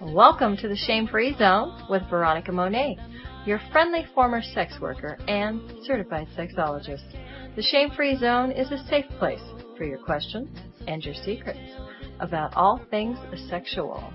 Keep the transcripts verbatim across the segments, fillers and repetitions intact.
Welcome to the Shame-Free Zone with Veronica Monet, your friendly former sex worker and certified sexologist. The Shame-Free Zone is a safe place for your questions and your secrets about all things sexual.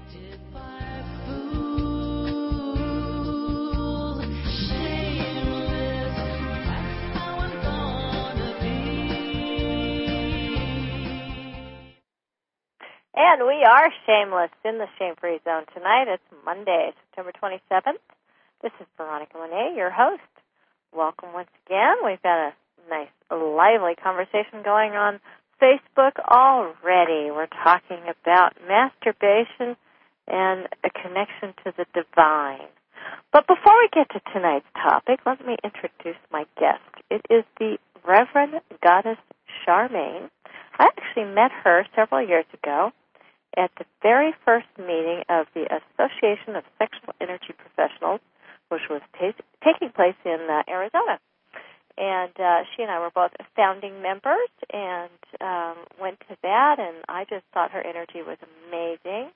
And we are shameless in the Shame-Free Zone tonight. It's Monday, September twenty-seventh. This is Veronica Monet, your host. Welcome once again. We've got a nice, lively conversation going on Facebook already. We're talking about masturbation and a connection to the divine. But before we get to tonight's topic, let me introduce my guest. It is the Reverend Goddess Charmaine. I actually met her several years ago at the very first meeting of the Association of Sexual Energy Professionals, which was t- taking place in uh, Arizona. And uh, she and I were both founding members and um, went to that, and I just thought her energy was amazing.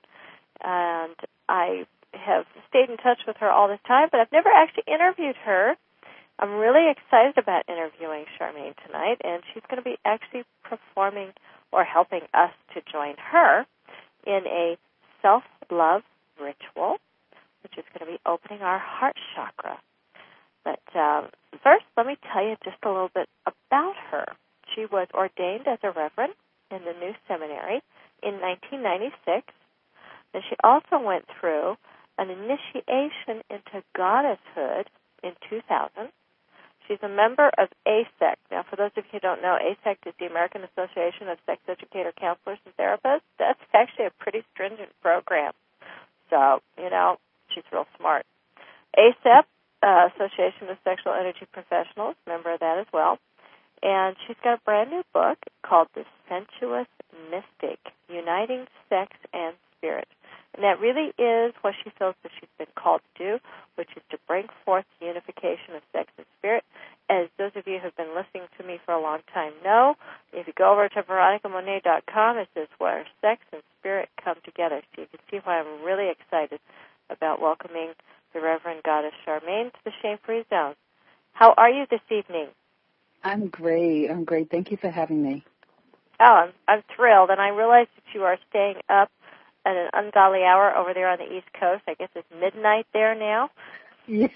And I have stayed in touch with her all this time, but I've never actually interviewed her. I'm really excited about interviewing Charmaine tonight, and she's going to be actually performing or helping us to join her in a self-love ritual, which is going to be opening our heart chakra. But um, first, let me tell you just a little bit about her. She was ordained as a reverend in the New Seminary in nineteen ninety-six, and she also went through an initiation into goddesshood in two thousand. She's a member of A S E C. Now, for those of you who don't know, A S E C is the American Association of Sex Educator Counselors and Therapists. That's actually a pretty stringent program. So, you know, she's real smart. A S E C, uh, Association of Sexual Energy Professionals, member of that as well. And she's got a brand new book called The Sensuous Mystic, Uniting Sex and Spirit. And that really is what she feels that she's been called to do, which is to bring forth the unification of sex and spirit. As those of you who have been listening to me for a long time know, if you go over to veronica monet dot com, it says where sex and spirit come together. So you can see why I'm really excited about welcoming the Reverend Goddess Charmaine to the Shame-Free Zone. How are you this evening? I'm great. I'm great. Thank you for having me. Oh, I'm, I'm thrilled. And I realize that you are staying up at an ungodly hour over there on the East Coast. I guess it's midnight there now. Yes.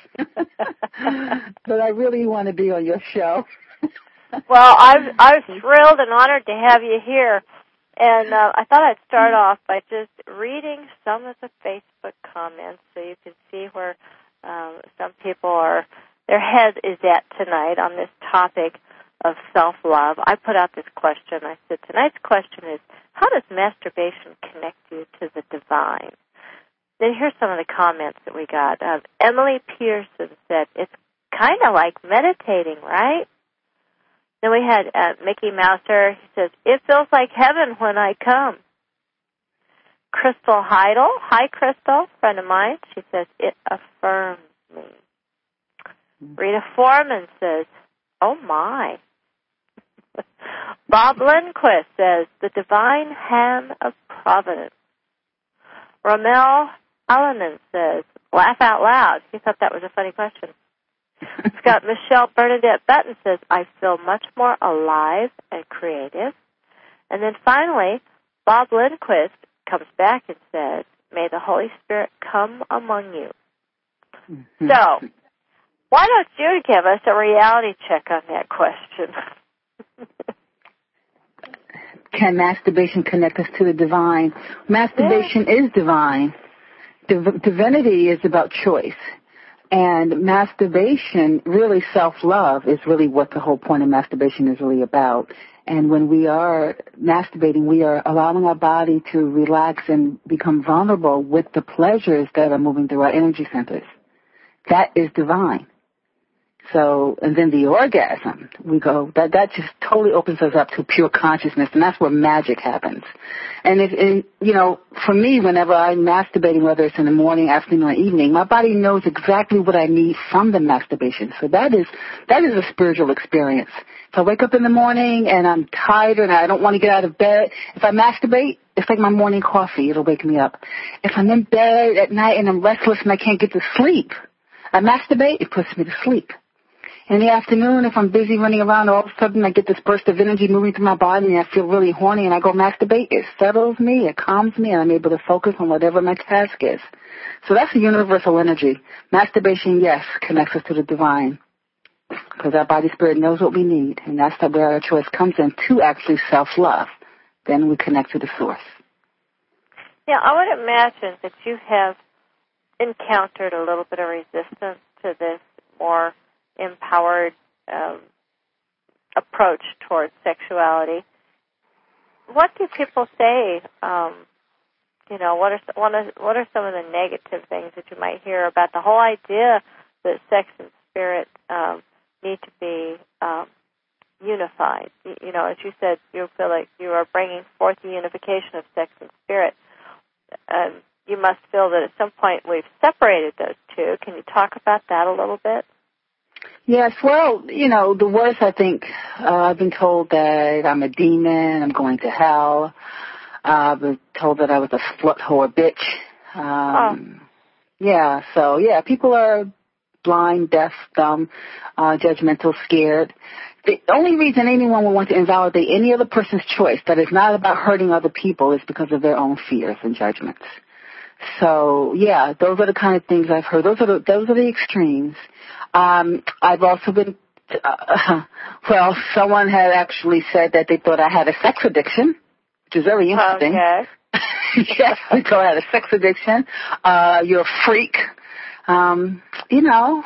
But I really want to be on your show. Well, I'm, I'm thrilled and honored to have you here. And uh, I thought I'd start off by just reading some of the Facebook comments so you can see where um, some people are, their head is at tonight on this topic of self-love. I put out this question. I said, tonight's question is, how does masturbation connect you to the divine? Then here's some of the comments that we got. Um, Emily Pearson said, it's kind of like meditating, right? Then we had uh, Mickey Mouser. He says, it feels like heaven when I come. Crystal Heidel. Hi, Crystal, friend of mine. She says, it affirms me. Rita Foreman says, oh, my. Bob Lindquist says, the divine hand of providence. Ramel Allenan says, laugh out loud. He thought that was a funny question. Scott Michelle Bernadette Button says, I feel much more alive and creative. And then finally, Bob Lindquist comes back and says, may the Holy Spirit come among you. Mm-hmm. So, why don't you give us a reality check on that question? Can masturbation connect us to the divine? Masturbation yeah. is divine. Div- divinity is about choice. And masturbation, really self-love, is really what the whole point of masturbation is really about. And when we are masturbating, we are allowing our body to relax and become vulnerable with the pleasures that are moving through our energy centers. That is divine. So, and then the orgasm, we go, that, that just totally opens us up to pure consciousness, and that's where magic happens. And if, and, you know, for me, whenever I'm masturbating, whether it's in the morning, afternoon, or evening, my body knows exactly what I need from the masturbation. So that is, that is a spiritual experience. If I wake up in the morning and I'm tired and I don't want to get out of bed, if I masturbate, it's like my morning coffee. It'll wake me up. If I'm in bed at night and I'm restless and I can't get to sleep, I masturbate, it puts me to sleep. In the afternoon, if I'm busy running around, all of a sudden I get this burst of energy moving through my body and I feel really horny and I go masturbate. It settles me, it calms me, and I'm able to focus on whatever my task is. So that's a universal energy. Masturbation, yes, connects us to the divine, because our body spirit knows what we need, and that's where our choice comes in to actually self-love. Then we connect to the source. Yeah, I would imagine that you have encountered a little bit of resistance to this more empowered um, approach towards sexuality. What do people say? Um, you know, what are what are what are some of the negative things that you might hear about the whole idea that sex and spirit um, need to be um, unified? You, you know, as you said, you feel like you are bringing forth the unification of sex and spirit. Um, you must feel that at some point we've separated those two. Can you talk about that a little bit? Yes, well, you know, the worst, I think, uh, I've been told that I'm a demon, I'm going to hell. Uh, I've been told that I was a slut whore bitch. Um, oh. Yeah, so, yeah, people are blind, deaf, dumb, uh, judgmental, scared. The only reason anyone would want to invalidate any other person's choice that is not about hurting other people is because of their own fears and judgments. So, yeah, those are the kind of things I've heard. Those are the, those are the extremes. Um, I've also been, uh, well, someone had actually said that they thought I had a sex addiction, which is very interesting. Okay. Yes, they thought I had a sex addiction. Uh, you're a freak. Um, you know,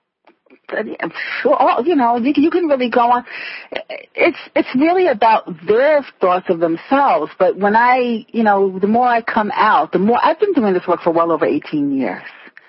you know, you, you can really go on. It's it's really about their thoughts of themselves. But when I, you know, the more I come out, the more I've been doing this work for well over eighteen years.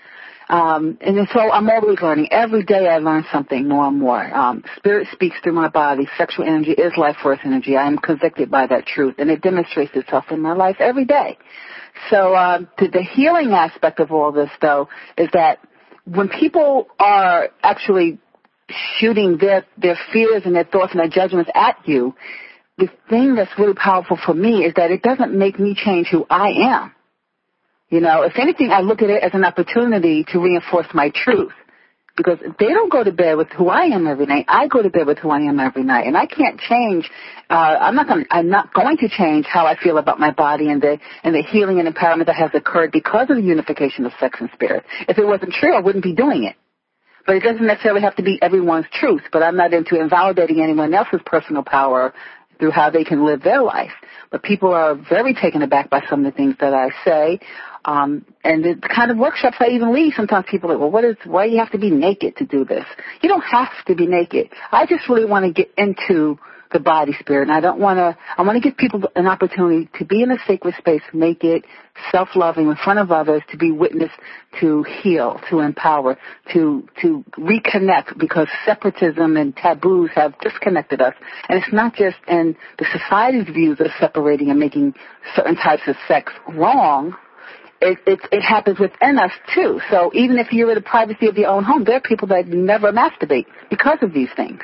Um, and so I'm always learning. Every day I learn something more and more. Um, spirit speaks through my body. Sexual energy is life force energy. I am convicted by that truth, and it demonstrates itself in my life every day. So uh, the, the healing aspect of all this, though, is that when people are actually shooting their, their fears and their thoughts and their judgments at you, the thing that's really powerful for me is that it doesn't make me change who I am. You know, if anything, I look at it as an opportunity to reinforce my truth. Because they don't go to bed with who I am every night. I go to bed with who I am every night. And I can't change, uh, I'm not going I'm not going to change how I feel about my body and the, and the healing and empowerment that has occurred because of the unification of sex and spirit. If it wasn't true, I wouldn't be doing it. But it doesn't necessarily have to be everyone's truth. But I'm not into invalidating anyone else's personal power through how they can live their life. But people are very taken aback by some of the things that I say. Um, and the kind of workshops I even lead, sometimes people are like, well, what is, why do you have to be naked to do this? You don't have to be naked. I just really want to get into the body spirit, and I don't want to, I want to give people an opportunity to be in a sacred space, naked, self-loving in front of others, to be witness, to heal, to empower, to, to reconnect, because separatism and taboos have disconnected us. And it's not just in the society's views of separating and making certain types of sex wrong. It, it, it happens within us, too. So even if you're in the privacy of your own home, there are people that never masturbate because of these things.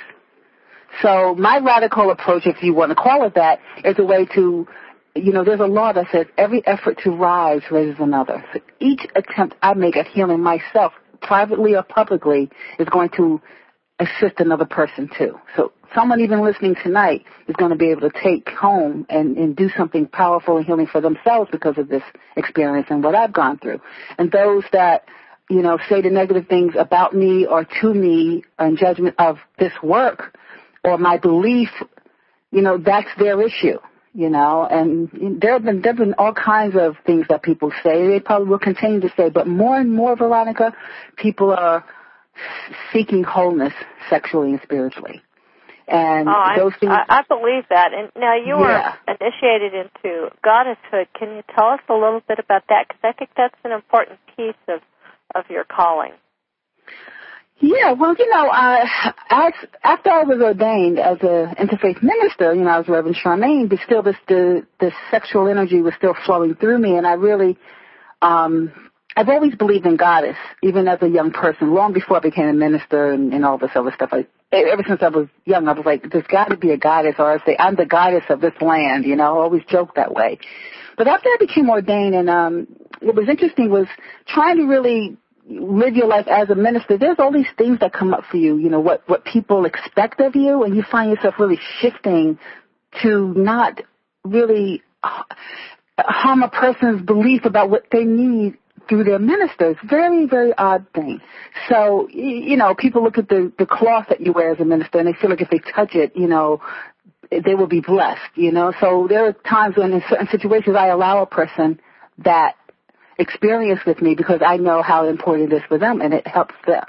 So my radical approach, if you want to call it that, is a way to, you know, there's a law that says every effort to rise raises another. So each attempt I make at healing myself, privately or publicly, is going to assist another person, too. So someone even listening tonight is going to be able to take home and, and do something powerful and healing for themselves because of this experience and what I've gone through. And those that, you know, say the negative things about me or to me in judgment of this work or my belief, you know, that's their issue, you know. And there have been, there have been all kinds of things that people say. They probably will continue to say. But more and more, Veronica, people are seeking wholeness sexually and spiritually. And oh, those things, I, I believe that. And now you yeah. were initiated into goddesshood. Can you tell us a little bit about that? Because I think that's an important piece of, of your calling. Yeah, well, you know, uh, as, after I was ordained as an interfaith minister, you know, I was Reverend Charmaine, but still this, the, the sexual energy was still flowing through me, and I really, um, I've always believed in Goddess, even as a young person, long before I became a minister and, and all this other stuff. I, ever since I was young, I was like, there's got to be a goddess, or I say, I'm the goddess of this land, you know, I always joke that way. But after I became ordained, and um, what was interesting was trying to really live your life as a minister. There's all these things that come up for you, you know, what, what people expect of you, and you find yourself really shifting to not really harm a person's belief about what they need through their ministers. Very, very odd thing. So, you know, people look at the, the cloth that you wear as a minister, and they feel like if they touch it, you know, they will be blessed, you know. So there are times when in certain situations I allow a person that experience with me because I know how important it is for them, and it helps them.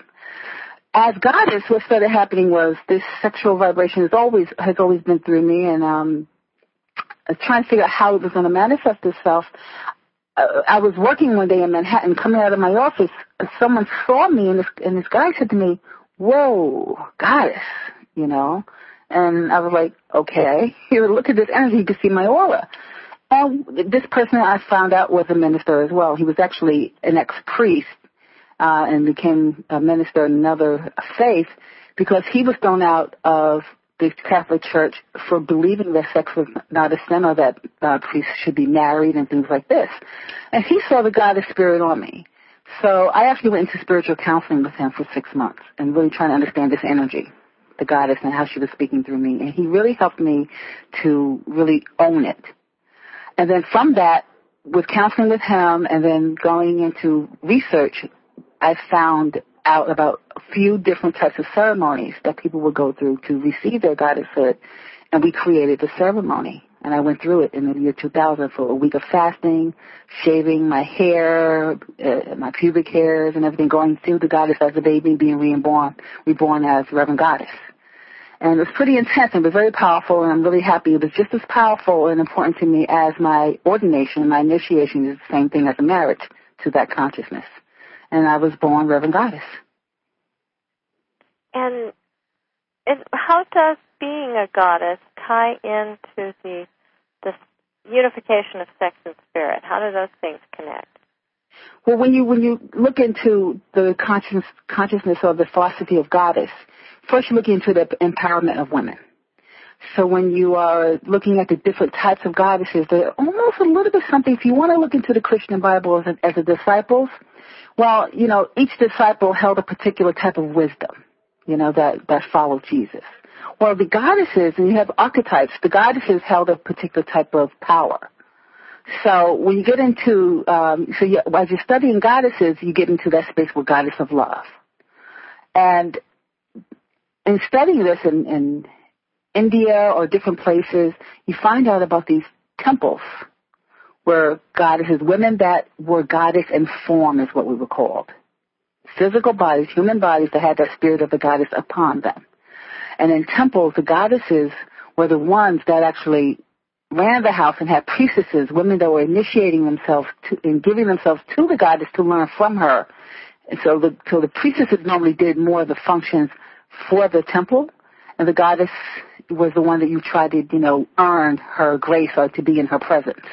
As Goddess, what started happening was this sexual vibration has always has always been through me, and um, trying to figure out how it was going to manifest itself. Uh, I was working one day in Manhattan, coming out of my office, and someone saw me, and this, and this guy said to me, "Whoa, Goddess," you know. And I was like, okay. He would look at this energy, he could see my aura. And this person I found out was a minister as well. He was actually an ex-priest uh, and became a minister in another faith because he was thrown out of the Catholic Church for believing that sex was not a sin, or that uh, priests should be married and things like this. And he saw the goddess spirit on me. So I actually went into spiritual counseling with him for six months and really trying to understand this energy, the goddess, and how she was speaking through me. And he really helped me to really own it. And then from that, with counseling with him and then going into research, I found out about a few different types of ceremonies that people would go through to receive their goddesshood. And we created the ceremony. And I went through it in the year two thousand for a week of fasting, shaving my hair, uh, my pubic hairs and everything, going through the goddess as a baby, being reborn, reborn as Reverend Goddess. And it was pretty intense and it was very powerful, and I'm really happy. It was just as powerful and important to me as my ordination. My initiation is the same thing as a marriage to that consciousness. And I was born Reverend Goddess. And it, how does being a goddess tie into the, the unification of sex and spirit? How do those things connect? Well, when you when you look into the conscious, consciousness or the philosophy of Goddess, first you look into the empowerment of women. So when you are looking at the different types of goddesses, they're almost a little bit something. If you want to look into the Christian Bible as a, as a disciples, well, you know, each disciple held a particular type of wisdom, you know, that, that followed Jesus. Well, the goddesses, and you have archetypes, the goddesses held a particular type of power. So when you get into, um, so you, as you're studying goddesses, you get into that space with goddess of love. And in studying this in, in India or different places, you find out about these temples where goddesses, women that were goddess in form is what we were called. Physical bodies, human bodies that had that spirit of the goddess upon them. And in temples, the goddesses were the ones that actually ran the house and had priestesses, women that were initiating themselves to, and giving themselves to the goddess to learn from her. And so the, so the priestesses normally did more of the functions for the temple, and the goddess was the one that you tried to, you know, earn her grace or to be in her presence.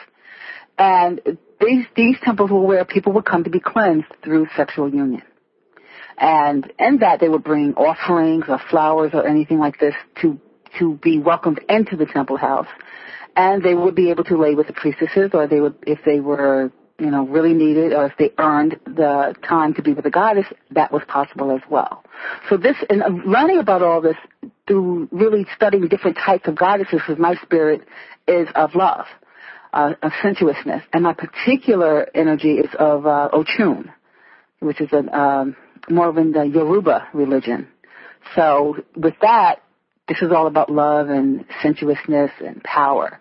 And these these temples were where people would come to be cleansed through sexual union. And in that they would bring offerings or flowers or anything like this to to be welcomed into the temple house. And they would be able to lay with the priestesses, or they would, if they were, you know, really needed, or if they earned the time to be with the goddess, that was possible as well. So this, and learning about all this through really studying different types of goddesses, because my spirit is of love, uh, of sensuousness, and my particular energy is of uh, Ochun, which is a, um, more of in the Yoruba religion. So with that, this is all about love and sensuousness and power.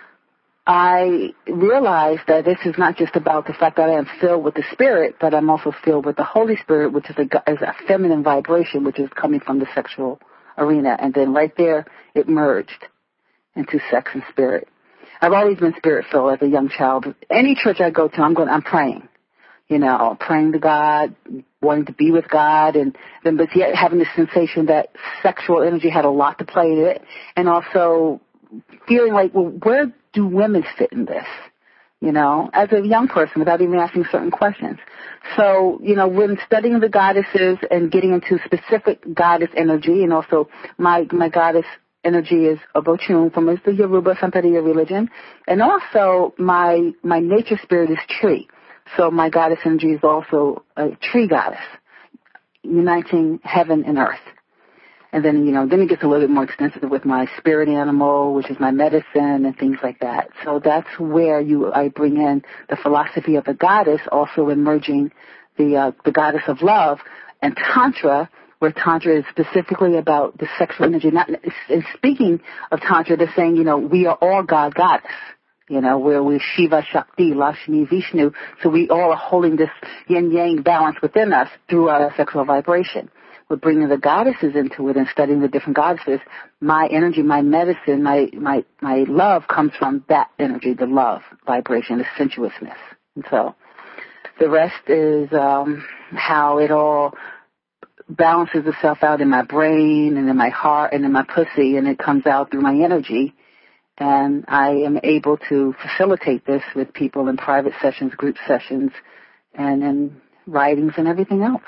I realized that this is not just about the fact that I am filled with the Spirit, but I'm also filled with the Holy Spirit, which is a, is a feminine vibration, which is coming from the sexual arena. And then right there, it merged into sex and spirit. I've always been spirit-filled as a young child. Any church I go to, I'm going, I'm praying. you know, praying to God, wanting to be with God, and then but yet having the sensation that sexual energy had a lot to play in it, and also feeling like, well, where do women fit in this? You know, as a young person, without even asking certain questions. So, you know, when studying the goddesses and getting into specific goddess energy, and also my my goddess energy is Obochun from the Yoruba Santeria religion, and also my my nature spirit is tree. So my goddess energy is also a tree goddess, uniting heaven and earth. And then, you know, then it gets a little bit more extensive with my spirit animal, which is my medicine and things like that. So that's where you I bring in the philosophy of the goddess, also emerging the uh, the goddess of love, and Tantra, where Tantra is specifically about the sexual energy. Not and speaking of Tantra, they're saying, you know, we are all God goddess. You know, where we're Shiva, Shakti, Lakshmi, Vishnu. So we all are holding this yin-yang balance within us through our sexual vibration. We're bringing the goddesses into it and studying the different goddesses. My energy, my medicine, my, my, my love comes from that energy, the love vibration, the sensuousness. And so the rest is um, how it all balances itself out in my brain and in my heart and in my pussy, and it comes out through my energy. And I am able to facilitate this with people in private sessions, group sessions, and in writings and everything else.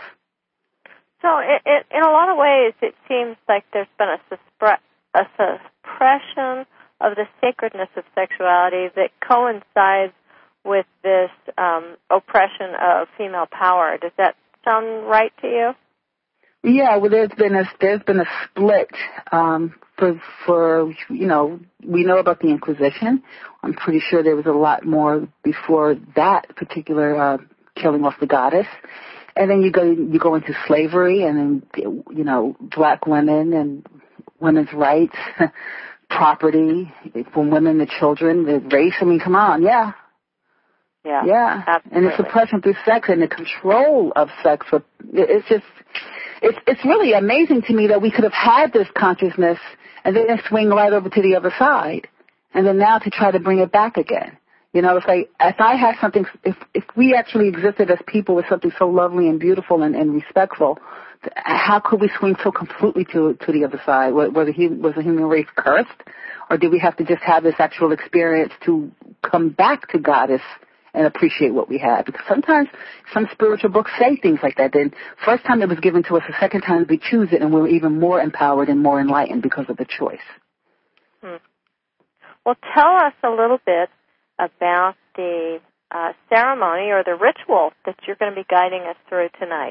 So it, it, in a lot of ways, it seems like there's been a, suspre- a suppression of the sacredness of sexuality that coincides with this um, oppression of female power. Does that sound right to you? Yeah, well, there's been a there's been a split um, for for you know we know about the Inquisition. I'm pretty sure there was a lot more before that particular uh, killing off the goddess. And then you go you go into slavery, and then you know black women and women's rights, property from women to children, the race. I mean, come on, yeah, yeah, yeah. Absolutely. And the suppression through sex and the control of sex. It's just it's it's really amazing to me that we could have had this consciousness and then swing right over to the other side, and then now to try to bring it back again. You know, if I if I had something, if if we actually existed as people with something so lovely and beautiful and, and respectful, how could we swing so completely to to the other side? Was, was, the, was the human race cursed, or did we have to just have this actual experience to come back to Goddess and appreciate what we had? Because sometimes some spiritual books say things like that. Then first time it was given to us, the second time we choose it, and we're even more empowered and more enlightened because of the choice. Hmm. Well, tell us a little bit about the uh, ceremony or the ritual that you're going to be guiding us through tonight.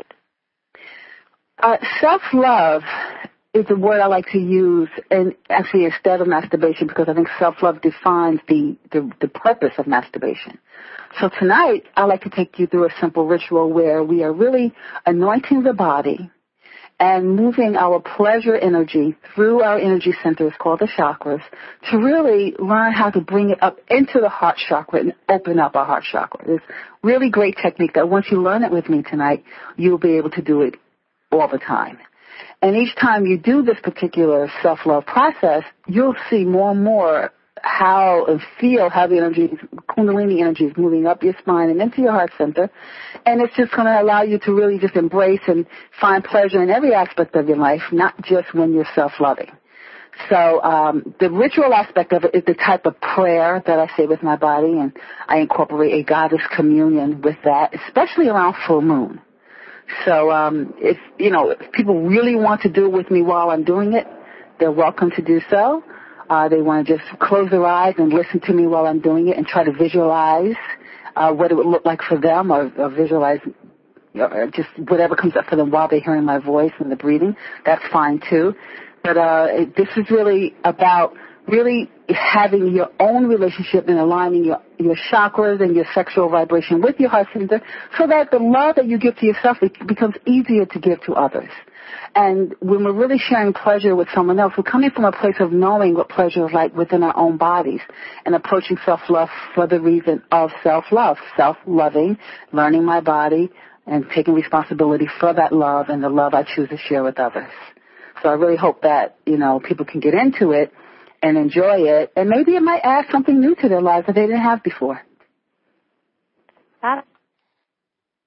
Uh, self-love is a word I like to use, and actually instead of masturbation, because I think self-love defines the, the, the purpose of masturbation. So tonight, I like to take you through a simple ritual where we are really anointing the body and moving our pleasure energy through our energy centers called the chakras to really learn how to bring it up into the heart chakra and open up our heart chakra. It's really great technique that once you learn it with me tonight, you'll be able to do it all the time. And each time you do this particular self-love process, you'll see more and more how and feel how the energy, Kundalini energy is moving up your spine and into your heart center. And it's just going to allow you to really just embrace and find pleasure in every aspect of your life, not just when you're self-loving. So um, the ritual aspect of it is the type of prayer that I say with my body, and I incorporate a goddess communion with that, especially around full moon. So um, if, you know, if people really want to do it with me while I'm doing it, they're welcome to do so. Uh, they want to just close their eyes and listen to me while I'm doing it and try to visualize uh, what it would look like for them, or, or visualize you know, just whatever comes up for them while they're hearing my voice and the breathing. That's fine, too. But uh, it, this is really about really having your own relationship and aligning your, your chakras and your sexual vibration with your heart center so that the love that you give to yourself it becomes easier to give to others. And when we're really sharing pleasure with someone else, we're coming from a place of knowing what pleasure is like within our own bodies and approaching self-love for the reason of self-love, self-loving, learning my body, and taking responsibility for that love and the love I choose to share with others. So I really hope that, you know, people can get into it and enjoy it, and maybe it might add something new to their lives that they didn't have before. Got it.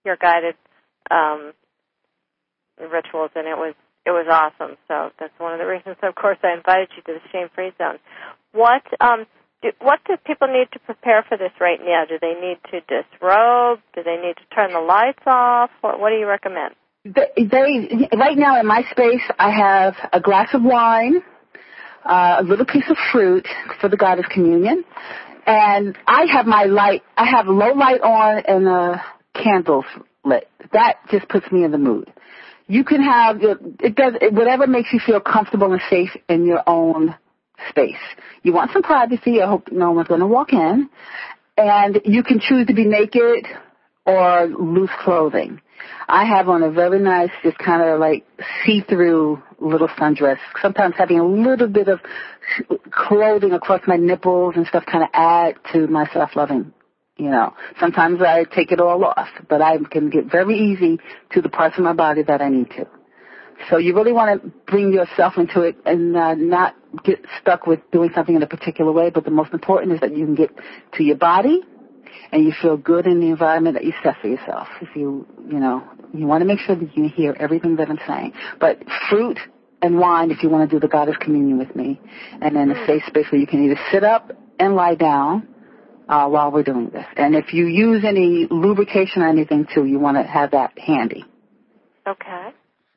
your guided um, rituals, and it was it was awesome. So that's one of the reasons, of course, I invited you to the Shame-Free Zone. What um, do, what do people need to prepare for this right now? Do they need to disrobe? Do they need to turn the lights off? What, what do you recommend? They, they right now in my space, I have a glass of wine, uh, a little piece of fruit for the Goddess Communion, and I have my light. I have low light on and uh, candles lit. That just puts me in the mood. You can have it does whatever makes you feel comfortable and safe in your own space. You want some privacy. I hope no one's going to walk in, and you can choose to be naked or loose clothing. I have on a very nice, just kind of like see-through little sundress. Sometimes having a little bit of clothing across my nipples and stuff kind of add to my self-loving. You know, sometimes I take it all off, but I can get very easy to the parts of my body that I need to. So you really want to bring yourself into it and uh, not get stuck with doing something in a particular way. But the most important is that you can get to your body and you feel good in the environment that you set for yourself. If you, you know, you want to make sure that you hear everything that I'm saying. But fruit and wine, if you want to do the Goddess Communion with me, and then a safe space where you can either sit up and lie down uh, while we're doing this. And if you use any lubrication or anything, too, you want to have that handy. Okay.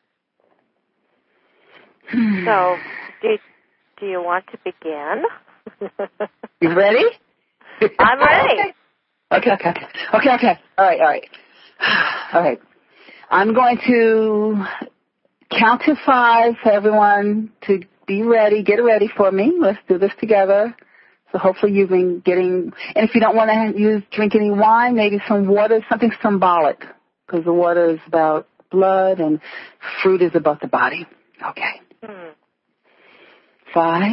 So, do, do you want to begin? You ready? I'm ready. Okay, okay, okay. Okay, okay. All right, all right. All right. I'm going to count to five for everyone to be ready. Get ready for me. Let's do this together. So hopefully you've been getting, and if you don't want to use, drink any wine, maybe some water, something symbolic, because the water is about blood and fruit is about the body. Okay. Hmm. Five,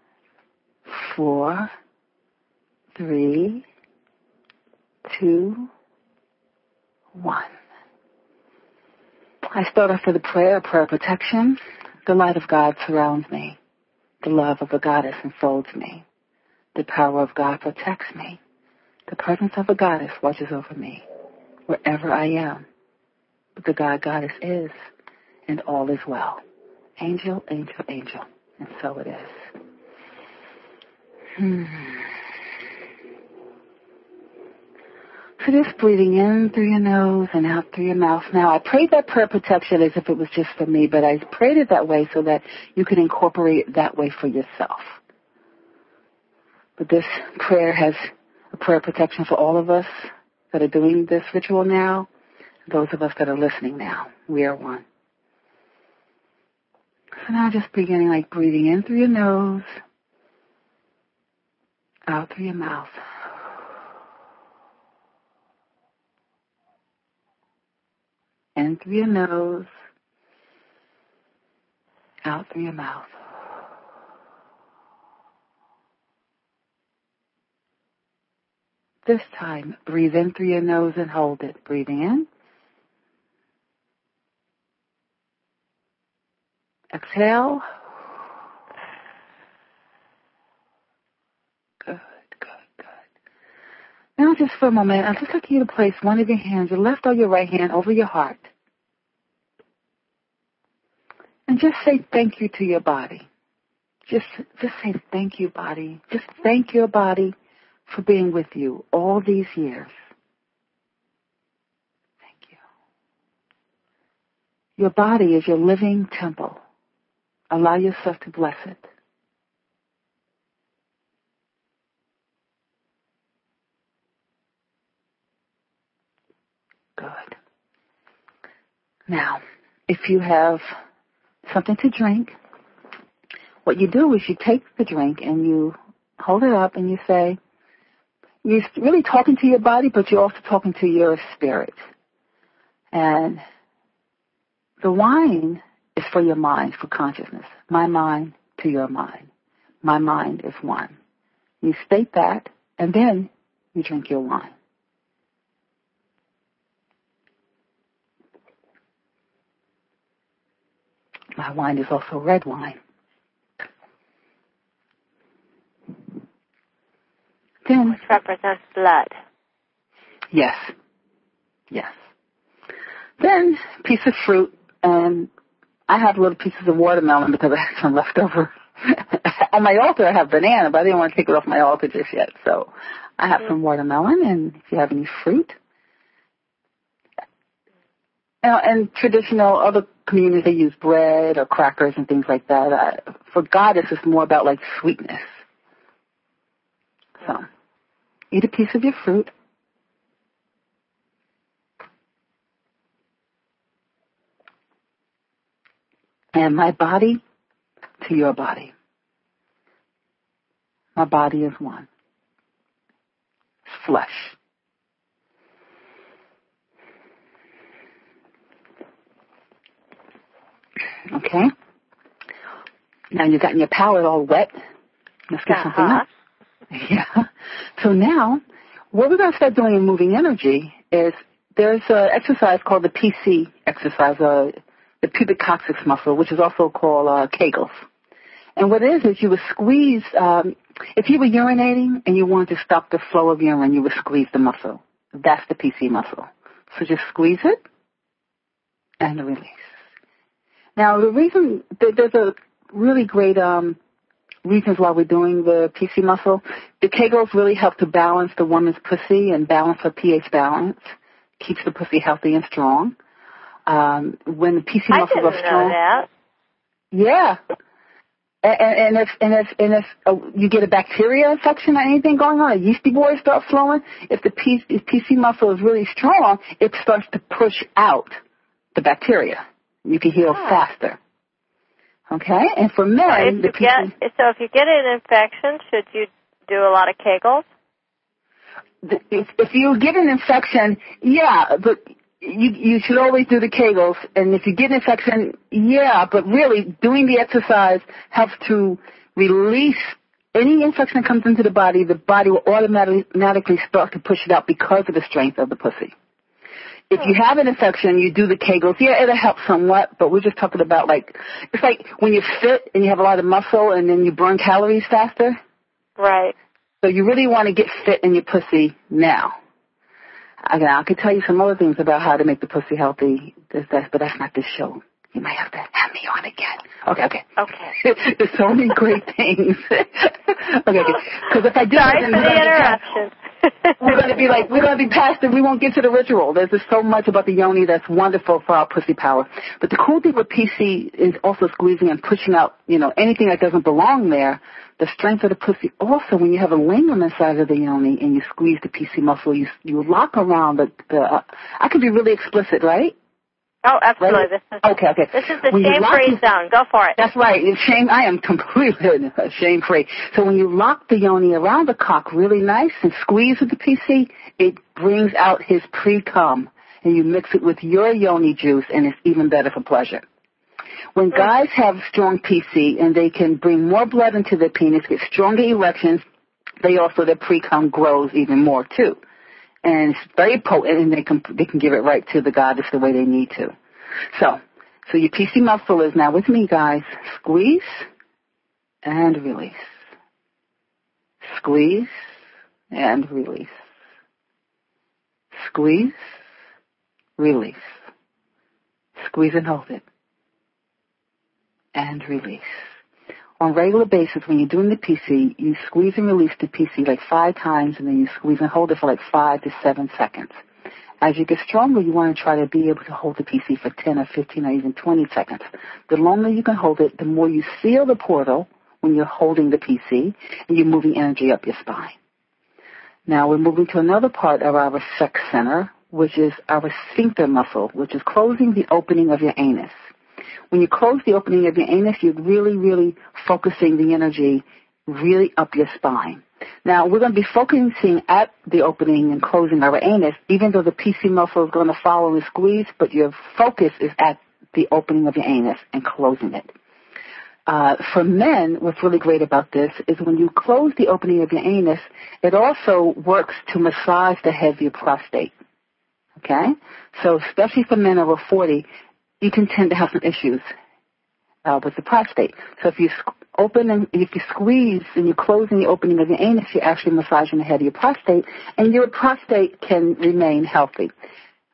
four, three, two, one. I start off with a prayer, a prayer of protection. The light of God surrounds me. The love of the goddess enfolds me. The power of God protects me. The presence of the goddess watches over me wherever I am. But the God goddess is, and all is well. Angel, angel, angel. And so it is. Hmm. So just breathing in through your nose and out through your mouth. Now, I prayed that prayer protection as if it was just for me, but I prayed it that way so that you can incorporate it that way for yourself. But this prayer has a prayer protection for all of us that are doing this ritual now, those of us that are listening now. We are one. So now just beginning like breathing in through your nose, out through your mouth. In through your nose, out through your mouth. This time, breathe in through your nose and hold it. Breathing in. Exhale. Good, good, good. Now just for a moment, I'd just like you to place one of your hands, your left or your right hand, over your heart. And just say thank you to your body. Just, just say thank you, body. Just thank your body for being with you all these years. Thank you. Your body is your living temple. Allow yourself to bless it. Good. Now, if you have something to drink, what you do is you take the drink and you hold it up and you say, you're really talking to your body, but you're also talking to your spirit. And the wine is for your mind, for consciousness. My mind to your mind. My mind is one. You state that, and then you drink your wine. My wine is also red wine. Then, which represents blood. Yes. Yes. Then piece of fruit, and I have little pieces of watermelon because I have some left over. On my altar I have banana, but I didn't want to take it off my altar just yet. So I have mm-hmm. some watermelon, and if you have any fruit. Uh, and traditional other communities, they use bread or crackers and things like that. Uh, for God, it's just more about like sweetness. So eat a piece of your fruit. And my body to your body. My body is one. It's flesh. Okay? Now you've gotten your palate all wet. Let's get uh-huh. something else. Yeah. So now, what we're going to start doing in moving energy is there's an exercise called the P C exercise, uh, the pubic coccyx muscle, which is also called uh, Kegels. And what it is is you would squeeze, um, if you were urinating and you wanted to stop the flow of urine, you would squeeze the muscle. That's the P C muscle. So just squeeze it and release. Now, the reason, there's a really great um, reasons why we're doing the P C muscle. The Kegels really help to balance the woman's pussy and balance her pH balance, keeps the pussy healthy and strong. Um, when the P C muscles are strong. I didn't know that. Yeah. And, and if and if and if uh, you get a bacteria infection or anything going on, a yeasty boy starts flowing, if the P, if P C muscle is really strong, it starts to push out the bacteria. You can heal oh. faster. Okay? And for men, so if, the you P C... get, so if you get an infection, should you do a lot of Kegels? If, if you get an infection, yeah, but you you should always do the Kegels. And if you get an infection, yeah, but really doing the exercise helps to release any infection that comes into the body. The body will automatically start to push it out because of the strength of the pussy. If you have an infection, you do the Kegels. Yeah, it'll help somewhat, but we're just talking about like, it's like when you're fit and you have a lot of muscle and then you burn calories faster. Right. So you really want to get fit in your pussy now. Again, I could tell you some other things about how to make the pussy healthy, this, that, but that's not this show. You might have to have me on again. Okay, okay. Okay. There's so many great things. okay, okay. Because if I do Sorry it, for the interruption. We're going to be like, we're going to be past it. We won't get to the ritual. There's just so much about the yoni that's wonderful for our pussy power. But the cool thing with P C is also squeezing and pushing out, you know, anything that doesn't belong there. The strength of the pussy also, when you have a lingam inside of the yoni and you squeeze the P C muscle, you you lock around the, the uh, I can be really explicit, right? Oh, absolutely. Right? This is, okay, okay. This is the shame-free zone. Go for it. That's right. Shame. I am completely shame-free. So when you lock the yoni around the cock really nice and squeeze with the P C, it brings out his pre-cum, and you mix it with your yoni juice, and it's even better for pleasure. When guys have strong P C and they can bring more blood into their penis, get stronger erections, they also, their pre-cum grows even more too. And it's very potent, and they can they can give it right to the goddess the way they need to. So, so your P C muscle is now with me, guys. Squeeze and release. Squeeze and release. Squeeze, release. Squeeze and hold it. And release. On a regular basis, when you're doing the P C, you squeeze and release the P C like five times, and then you squeeze and hold it for like five to seven seconds. As you get stronger, you want to try to be able to hold the P C for ten or fifteen or even twenty seconds. The longer you can hold it, the more you seal the portal when you're holding the P C, and you're moving energy up your spine. Now we're moving to another part of our sex center, which is our sphincter muscle, which is closing the opening of your anus. When you close the opening of your anus, you're really, really focusing the energy really up your spine. Now, we're going to be focusing at the opening and closing our anus, even though the P C muscle is going to follow and squeeze, but your focus is at the opening of your anus and closing it. Uh, for men, what's really great about this is when you close the opening of your anus, it also works to massage the head of your prostate. Okay? So especially for men over forty, you can tend to have some issues uh, with the prostate. So if you open and if you squeeze and you close in the opening of your anus, you're actually massaging the head of your prostate, and your prostate can remain healthy.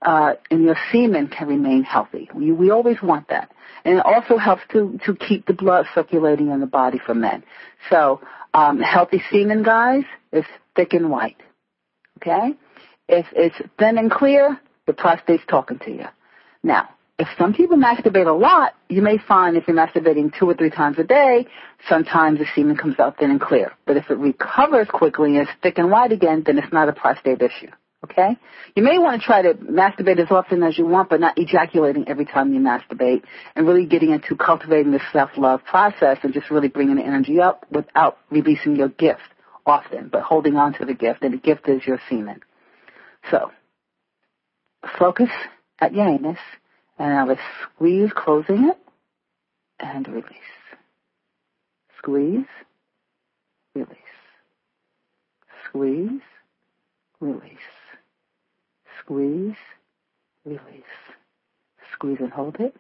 uh, and your semen can remain healthy. We, we always want that. And it also helps to, to keep the blood circulating in the body for men. So um, healthy semen, guys, is thick and white. Okay? If it's thin and clear, the prostate's talking to you. Now, if some people masturbate a lot, you may find if you're masturbating two or three times a day, sometimes the semen comes out thin and clear. But if it recovers quickly and it's thick and white again, then it's not a prostate issue. Okay? You may want to try to masturbate as often as you want, but not ejaculating every time you masturbate, and really getting into cultivating the self-love process and just really bringing the energy up without releasing your gift often, but holding on to the gift, and the gift is your semen. So, focus at your anus, and now let's squeeze, closing it, and release. Squeeze, release. Squeeze, release. Squeeze, release. Squeeze and hold it,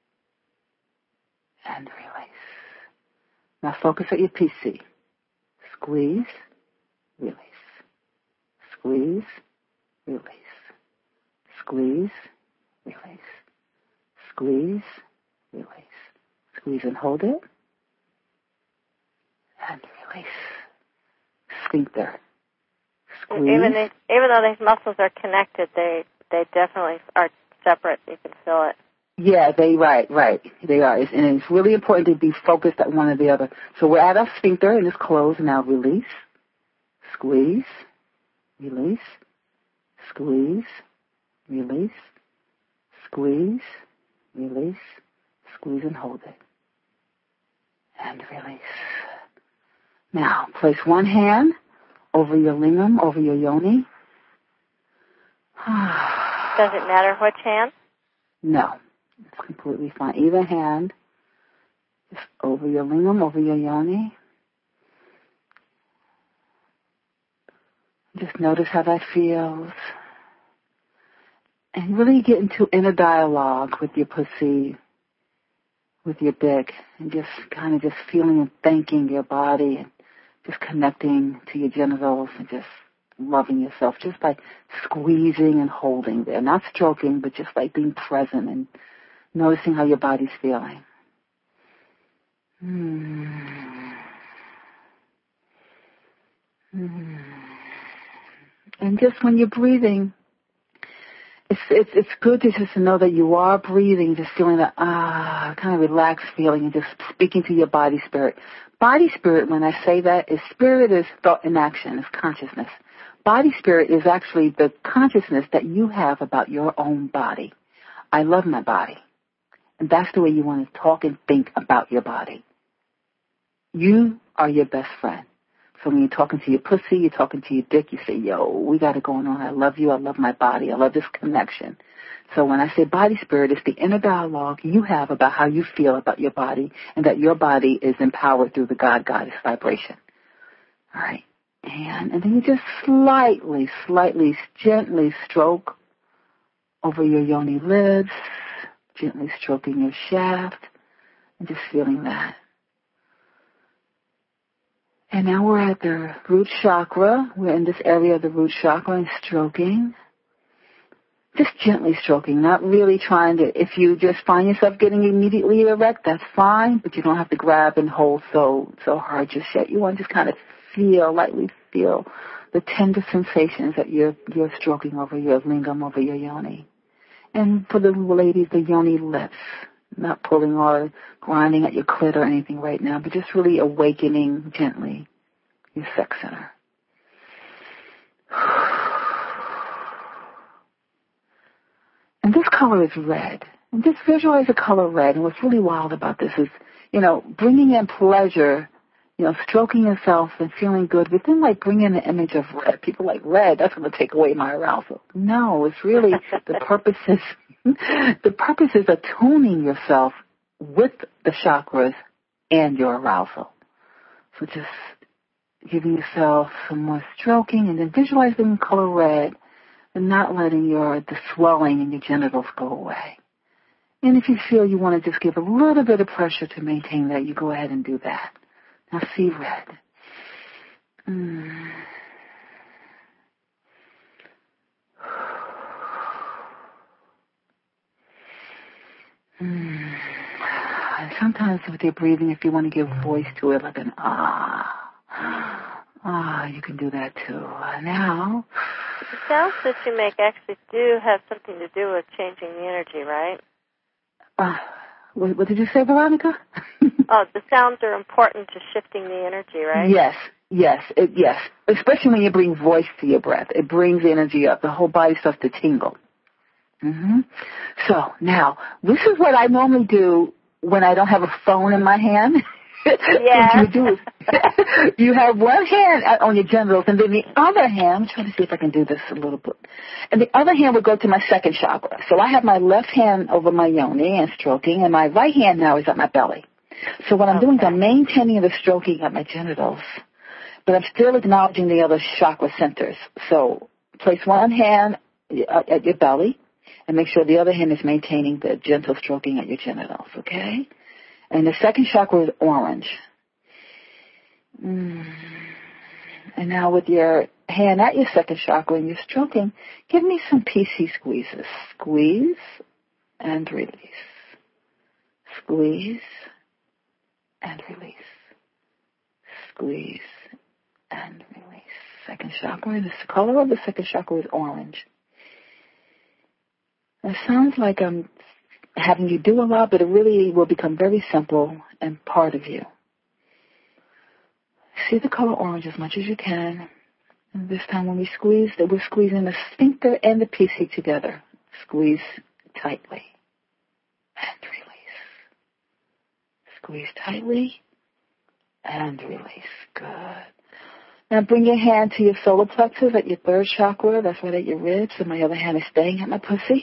and release. Now focus at your P C. Squeeze, release. Squeeze, release. Squeeze, release. Squeeze, release. Squeeze and hold it, and release. Sphincter. Squeeze. Even these, even though these muscles are connected, they they definitely are separate. You can feel it. Yeah, they right, right. They are, it's, and it's really important to be focused at one or the other. So we're at our sphincter, and it's closed. Now release, squeeze, release, squeeze, release, squeeze, release, squeeze and hold it, and release. Now place one hand over your lingam, over your yoni. Does it matter which hand? No, it's completely fine. Either hand, just over your lingam, over your yoni. Just notice how that feels. And really get into inner dialogue with your pussy, with your dick, and just kind of just feeling and thanking your body and just connecting to your genitals and just loving yourself just by squeezing and holding there. Not stroking, but just like being present and noticing how your body's feeling. Mm. Mm. And just when you're breathing, it's it's it's good to just know that you are breathing, just feeling that ah, kind of relaxed feeling, and just speaking to your body spirit. Body spirit, when I say that, is spirit is thought in action, is consciousness. Body spirit is actually the consciousness that you have about your own body. I love my body. And that's the way you want to talk and think about your body. You are your best friend. So when you're talking to your pussy, you're talking to your dick, you say, yo, we got it going on. I love you. I love my body. I love this connection. So when I say body spirit, it's the inner dialogue you have about how you feel about your body and that your body is empowered through the God-Goddess vibration. All right. And, and then you just slightly, slightly, gently stroke over your yoni lids, gently stroking your shaft, and just feeling that. And now we're at the root chakra. We're in this area of the root chakra and stroking. Just gently stroking, not really trying to, if you just find yourself getting immediately erect, that's fine, but you don't have to grab and hold so so hard just yet. You want to just kind of feel, lightly feel the tender sensations that you're, you're stroking over your lingam, over your yoni. And for the ladies, the yoni lips, not pulling or grinding at your clit or anything right now, but just really awakening gently your sex center. And this color is red. And just visualize the color red. And what's really wild about this is, you know, bringing in pleasure, you know, stroking yourself and feeling good, but then like bring in the image of red. People like red, that's going to take away my arousal. No, it's really, the purpose is, the purpose is attuning yourself with the chakras and your arousal. So just giving yourself some more stroking and then visualizing color red and not letting your, the swelling in your genitals go away. And if you feel you want to just give a little bit of pressure to maintain that, you go ahead and do that. Now see red. Mm. Mm. Sometimes with your breathing, if you want to give voice to it, like an ah, ah, you can do that too. Now, the sounds that you make actually do have something to do with changing the energy, right? Uh, what, what did you say, Veronica? Oh, the sounds are important to shifting the energy, right? Yes, yes, it, yes. Especially when you bring voice to your breath. It brings the energy up. The whole body starts to tingle. Mm-hmm. So, now, this is what I normally do when I don't have a phone in my hand. Yeah. What you do is you have one hand on your genitals, and then the other hand, I'm trying to see if I can do this a little bit, and the other hand would go to my second chakra. So I have my left hand over my yoni and stroking, and my right hand now is at my belly. So what I'm okay. doing is I'm maintaining the stroking at my genitals, but I'm still acknowledging the other chakra centers. So place one hand at your belly, and make sure the other hand is maintaining the gentle stroking at your genitals, okay? And the second chakra is orange. Mm. And now with your hand at your second chakra and you're stroking, give me some P C squeezes. Squeeze and release. Squeeze and release. Squeeze and release. Second chakra, the color of the second chakra is orange. It sounds like I'm having you do a lot, but it really will become very simple and part of you. See the color orange as much as you can. And this time when we squeeze, that we're squeezing the sphincter and the P C together. Squeeze tightly and release. Squeeze tightly and release. Good. Now bring your hand to your solar plexus at your third chakra. That's right at your ribs. And my other hand is staying at my pussy.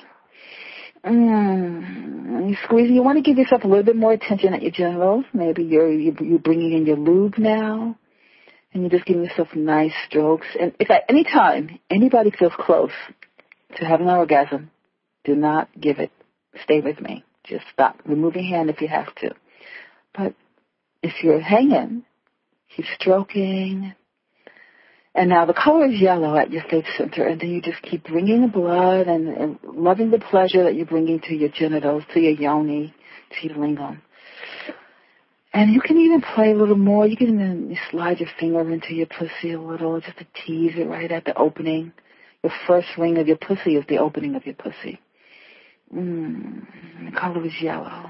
Mm. You squeeze. You want to give yourself a little bit more attention at your genitals. Maybe you're you're bringing in your lube now, and you're just giving yourself nice strokes. And if at any time anybody feels close to having an orgasm, do not give it. Stay with me. Just stop. Remove your hand if you have to. But if you're hanging, keep stroking. And now the color is yellow at your face center, and then you just keep bringing the blood and, and loving the pleasure that you're bringing to your genitals, to your yoni, to your lingam. And you can even play a little more. You can even slide your finger into your pussy a little, just to tease it right at the opening. Your first ring of your pussy is the opening of your pussy. Mm, the color is yellow.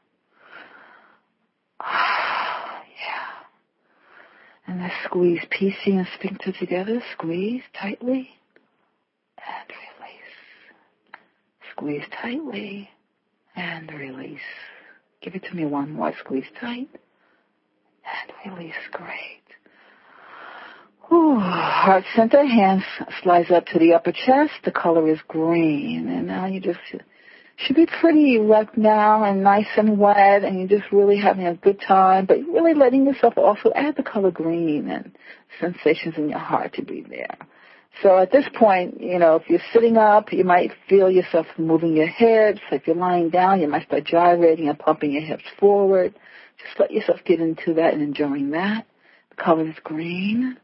And let's squeeze P C and sphincter together. Squeeze tightly and release. Squeeze tightly and release. Give it to me one more. Squeeze tight and release. Great. Ooh, heart center, hands slides up to the upper chest. The color is green. And now you just should be pretty erect now and nice and wet, and you're just really having a good time, but really letting yourself also add the color green and sensations in your heart to be there. So at this point, you know, if you're sitting up, you might feel yourself moving your hips. If you're lying down, you might start gyrating and pumping your hips forward. Just let yourself get into that and enjoying that. The color is green.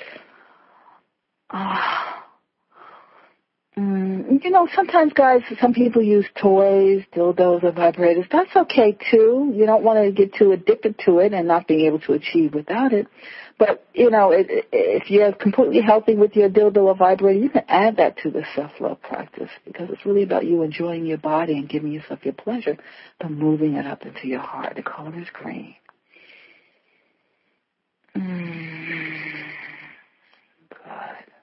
Ah. Mm, you know, sometimes, guys, some people use toys, dildos, or vibrators. That's okay, too. You don't want to get too addicted to it and not being able to achieve without it. But, you know, it, it, if you're completely healthy with your dildo or vibrator, you can add that to the self-love practice, because it's really about you enjoying your body and giving yourself your pleasure by moving it up into your heart. The color is green. Mm. Good.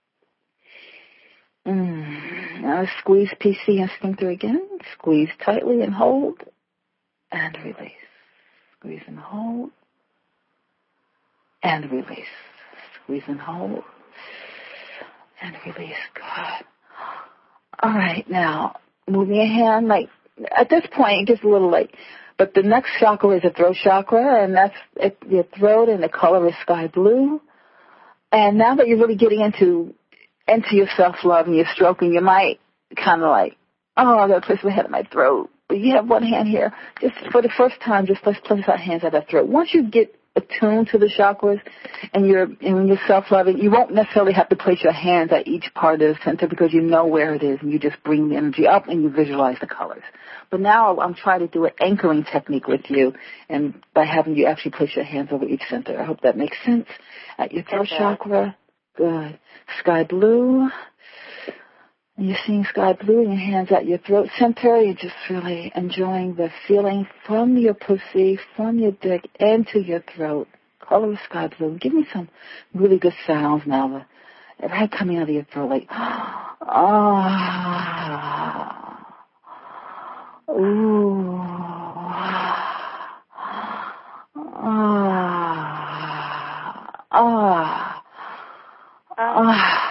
Mm. Now squeeze P C and sphincter again. Squeeze tightly and hold. And release. Squeeze and hold. And release. Squeeze and hold. And release. Good. All right, now, moving your hand, like, at this point, it gets a little late. But the next chakra is the throat chakra, and that's it, your throat, and the color is sky blue. And now that you're really getting into into your self-love and you're stroking, you might kind of like, oh, I got to place my head in my throat. But you have one hand here. Just for the first time, just let's place our hands at our throat. Once you get attuned to the chakras and you're, and when you're self-loving, you won't necessarily have to place your hands at each part of the center because you know where it is and you just bring the energy up and you visualize the colors. But now I'm trying to do an anchoring technique with you and by having you actually place your hands over each center. I hope that makes sense. At your throat chakra, good. Sky blue. And you're seeing sky blue, and your hands at your throat center. You're just really enjoying the feeling from your pussy, from your dick, into your throat. Color of sky blue. Give me some really good sounds now. Right coming out of your throat, like, ah, ooh, ah, ah, ah.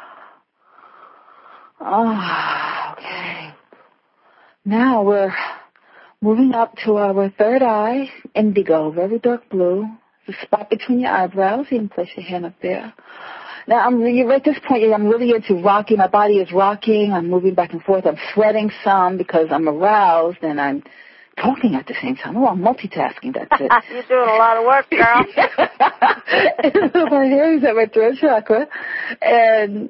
Ah, okay. Now we're moving up to our third eye, indigo, very dark blue. The spot between your eyebrows. You can place your hand up there. Now, I'm really, at this point, I'm really into rocking. My body is rocking. I'm moving back and forth. I'm sweating some because I'm aroused, and I'm talking at the same time. Oh, I'm multitasking. That's it. You're doing a lot of work, girl. My hair is at my throat chakra, and...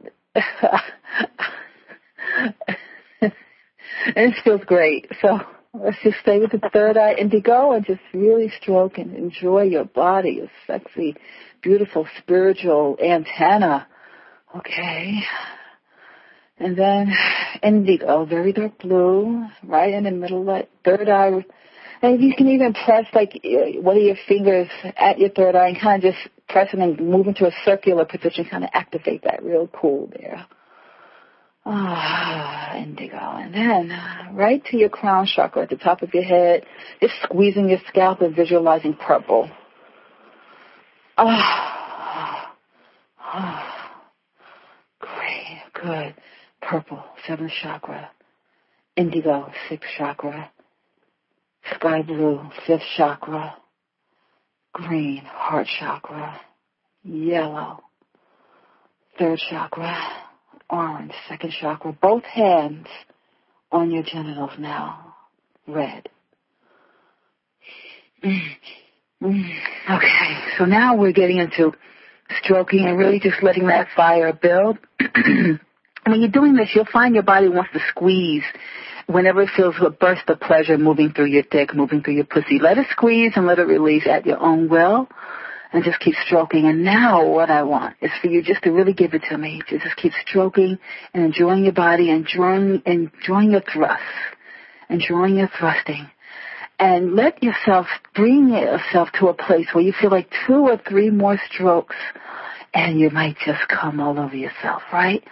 and it feels great. So let's just stay with the third eye indigo and just really stroke and enjoy your body, your sexy, beautiful, spiritual antenna. Okay. And then indigo, very dark blue, right in the middle of that third eye. And you can even press like one of your fingers at your third eye and kind of just press it and move into a circular position, kind of activate that real cool there. Ah, indigo. And then uh, right to your crown chakra at the top of your head, just squeezing your scalp and visualizing purple. Ah, ah, great, good. Purple, seventh chakra. Indigo, sixth chakra. Sky blue, fifth chakra. Green, heart chakra. Yellow, third chakra. Orange, second chakra. Both hands on your genitals now. Red. Mm. Mm. Okay, so now we're getting into stroking and really just letting that fire build. When you're doing this, you'll find your body wants to squeeze whenever it feels a burst of pleasure moving through your dick, moving through your pussy. Let it squeeze and let it release at your own will. And just keep stroking. And now what I want is for you just to really give it to me. To just keep stroking and enjoying your body, enjoying, enjoying your thrust, enjoying your thrusting. And let yourself, bring yourself to a place where you feel like two or three more strokes and you might just come all over yourself, right?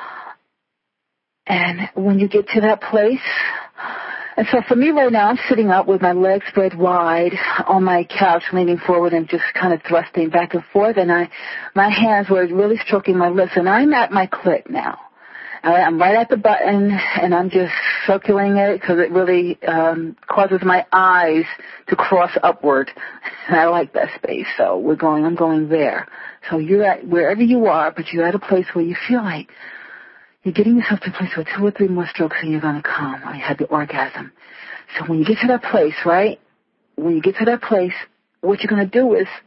And when you get to that place, and so for me right now, I'm sitting up with my legs spread wide on my couch, leaning forward and just kind of thrusting back and forth. And I, my hands were really stroking my lips, and I'm at my clit now. I'm right at the button, and I'm just circling it because it really um, causes my eyes to cross upward. And I like that space, so we're going. I'm going there. So you're at wherever you are, but you're at a place where you feel like you're getting yourself to a place where two or three more strokes and you're going to come, or you have the orgasm. So when you get to that place, right, when you get to that place, what you're going to do is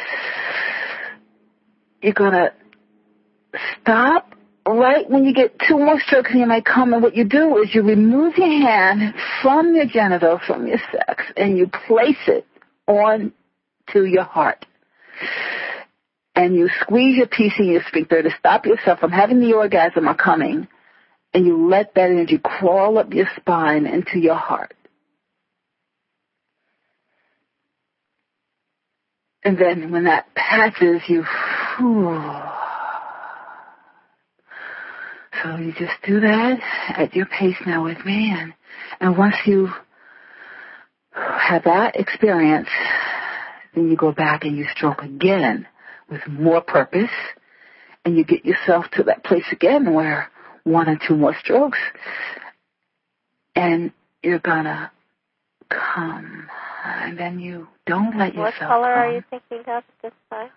you're going to stop right when you get two more strokes and you might come, and what you do is you remove your hand from your genital, from your sex, and you place it on to your heart. And you squeeze your P C and your sphincter to stop yourself from having the orgasm or coming, and you let that energy crawl up your spine into your heart. And then when that passes, you, whew, so you just do that at your pace now with me, and, and once you have that experience, then you go back and you stroke again with more purpose, and you get yourself to that place again where one or two more strokes, and you're gonna come, and then you don't let what yourself What color come. are you thinking of this time?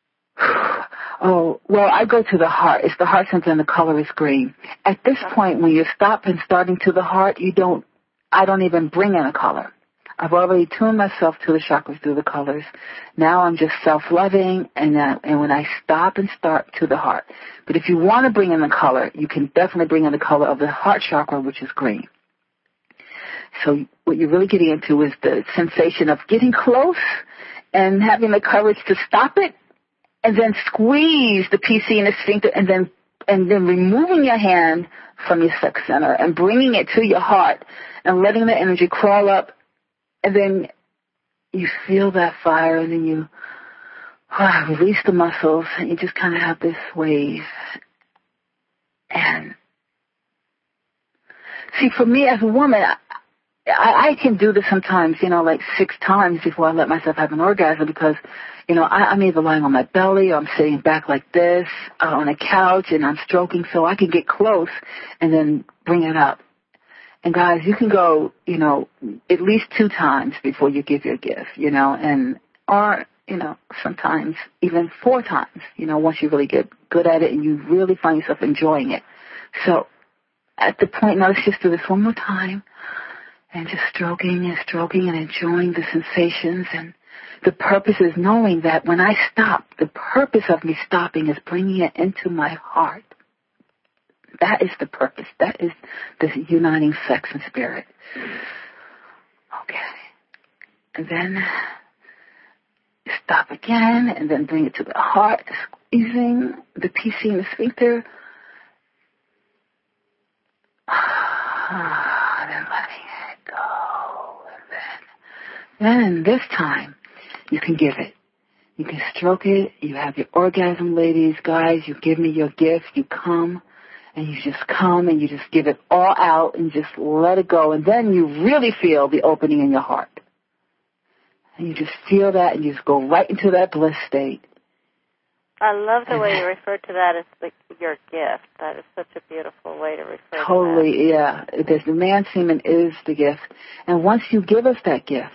Oh, well, I go to the heart. It's the heart center, and the color is green. At this point, when you stop and starting to the heart, you don't, I don't even bring in a color. I've already tuned myself to the chakras through the colors. Now I'm just self-loving, and uh, and when I stop and start to the heart. But if you want to bring in the color, you can definitely bring in the color of the heart chakra, which is green. So what you're really getting into is the sensation of getting close and having the courage to stop it, and then squeeze the P C and the sphincter, and then and then removing your hand from your sex center and bringing it to your heart and letting the energy crawl up, and then you feel that fire, and then you ah, release the muscles, and you just kind of have this wave. And see, for me as a woman, I, I can do this sometimes, you know, like six times before I let myself have an orgasm, because, you know, I, I'm either lying on my belly or I'm sitting back like this uh, on a couch, and I'm stroking so I can get close and then bring it up. And guys, you can go, you know, at least two times before you give your gift, you know, and or, you know, sometimes even four times, you know, once you really get good at it and you really find yourself enjoying it. So at the point, now let's just do this one more time. And just stroking and stroking and enjoying the sensations. And the purpose is knowing that when I stop, the purpose of me stopping is bringing it into my heart. That is the purpose. That is the uniting sex and spirit. Okay. And then stop again, and then bring it to the heart, squeezing the P C and the sphincter. And then letting it go. And then, then this time, you can give it. You can stroke it. You have your orgasm, ladies, guys. You give me your gift. You come, and you just come, and you just give it all out, and just let it go. And then you really feel the opening in your heart. And you just feel that, and you just go right into that bliss state. I love the way you refer to that as the, your gift. That is such a beautiful way to refer totally, to that. Yeah. Because the man semen is the gift. And once you give us that gift,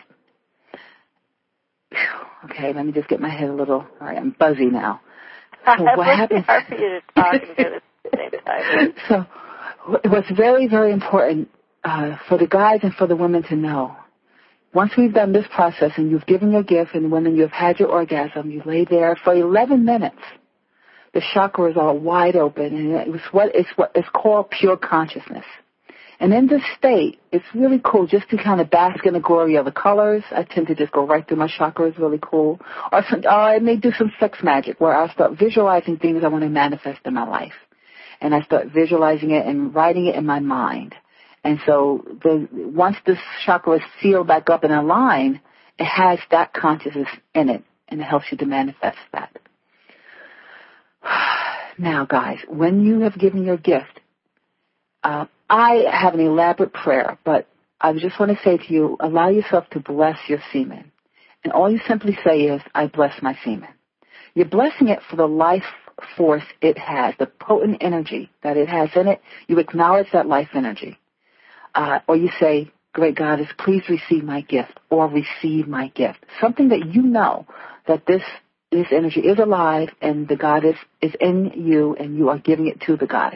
okay, let me just get my head a little, all right, I'm buzzy now. So what happens? It's hard for you to talk and do it at the same time. So what's very, very important uh, for the guys and for the women to know, once we've done this process and you've given your gift and when you've had your orgasm, you lay there for eleven minutes. The chakras are wide open, and it's what it's what it's called pure consciousness. And in this state, it's really cool just to kind of bask in the glory of the colors. I tend to just go right through my chakras, really cool. Or, some, or I may do some sex magic where I'll start visualizing things I want to manifest in my life. And I start visualizing it and writing it in my mind. And so the, once this chakra is sealed back up and aligned, it has that consciousness in it, and it helps you to manifest that. Now, guys, when you have given your gift, uh, I have an elaborate prayer, but I just want to say to you, allow yourself to bless your semen. And all you simply say is, I bless my semen. You're blessing it for the life force it has, the potent energy that it has in it. You acknowledge that life energy. Uh, or you say, Great Goddess, please receive my gift, or receive my gift. Something that you know that this this energy is alive and the Goddess is in you and you are giving it to the Goddess.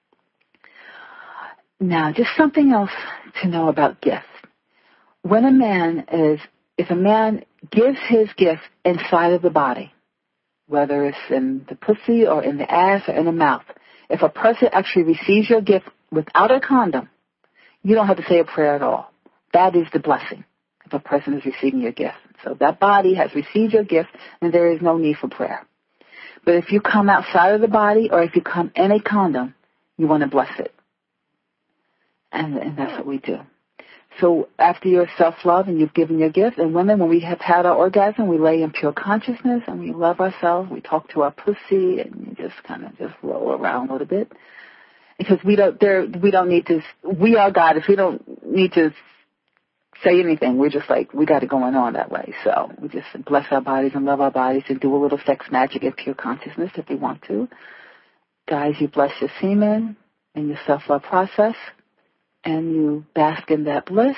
Now, just something else to know about gifts. When a man is, if a man gives his gift inside of the body, whether it's in the pussy or in the ass or in the mouth, if a person actually receives your gift without a condom, you don't have to say a prayer at all. That is the blessing if a person is receiving your gift. So that body has received your gift, and there is no need for prayer. But if you come outside of the body or if you come in a condom, you want to bless it. And, and that's what we do. So after your self-love and you've given your gift, and women, when we have had our orgasm, we lay in pure consciousness and we love ourselves. We talk to our pussy and you just kind of just roll around a little bit. Because we don't, there, we don't need to, we are Goddess. We don't need to say anything. We're just like, we got it going on that way. So we just bless our bodies and love our bodies and do a little sex magic in pure consciousness if you want to. Guys, you bless your semen and your self-love process, and you bask in that bliss,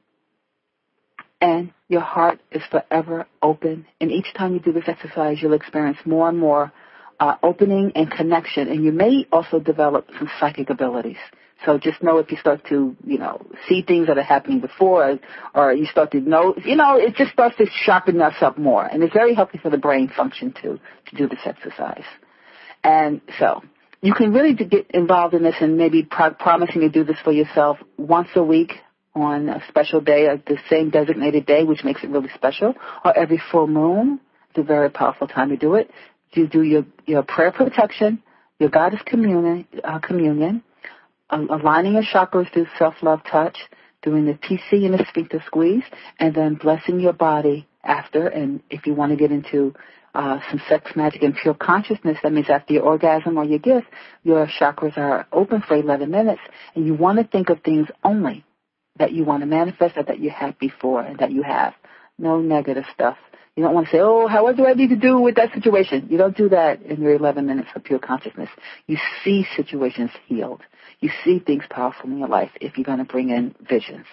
and your heart is forever open. And each time you do this exercise, you'll experience more and more uh, opening and connection, and you may also develop some psychic abilities. So just know if you start to, you know, see things that are happening before, or you start to know, you know, it just starts to sharpen us up more. And it's very healthy for the brain function too, to do this exercise. And so you can really get involved in this and maybe pro- promising to do this for yourself once a week on a special day, or the same designated day, which makes it really special, or every full moon. It's a very powerful time to do it. You do your, your prayer protection, your goddess communion, uh, communion, aligning your chakras through self-love touch, doing the P C and the sphincter squeeze, and then blessing your body after. And if you want to get into uh, some sex magic and pure consciousness, that means after your orgasm or your gift, your chakras are open for eleven minutes, and you want to think of things only that you want to manifest or that you had before and that you have. No negative stuff. You don't want to say, oh, how, what do I need to do with that situation? You don't do that in your eleven minutes of pure consciousness. You see situations healed. You see things powerful in your life if you're going to bring in visions.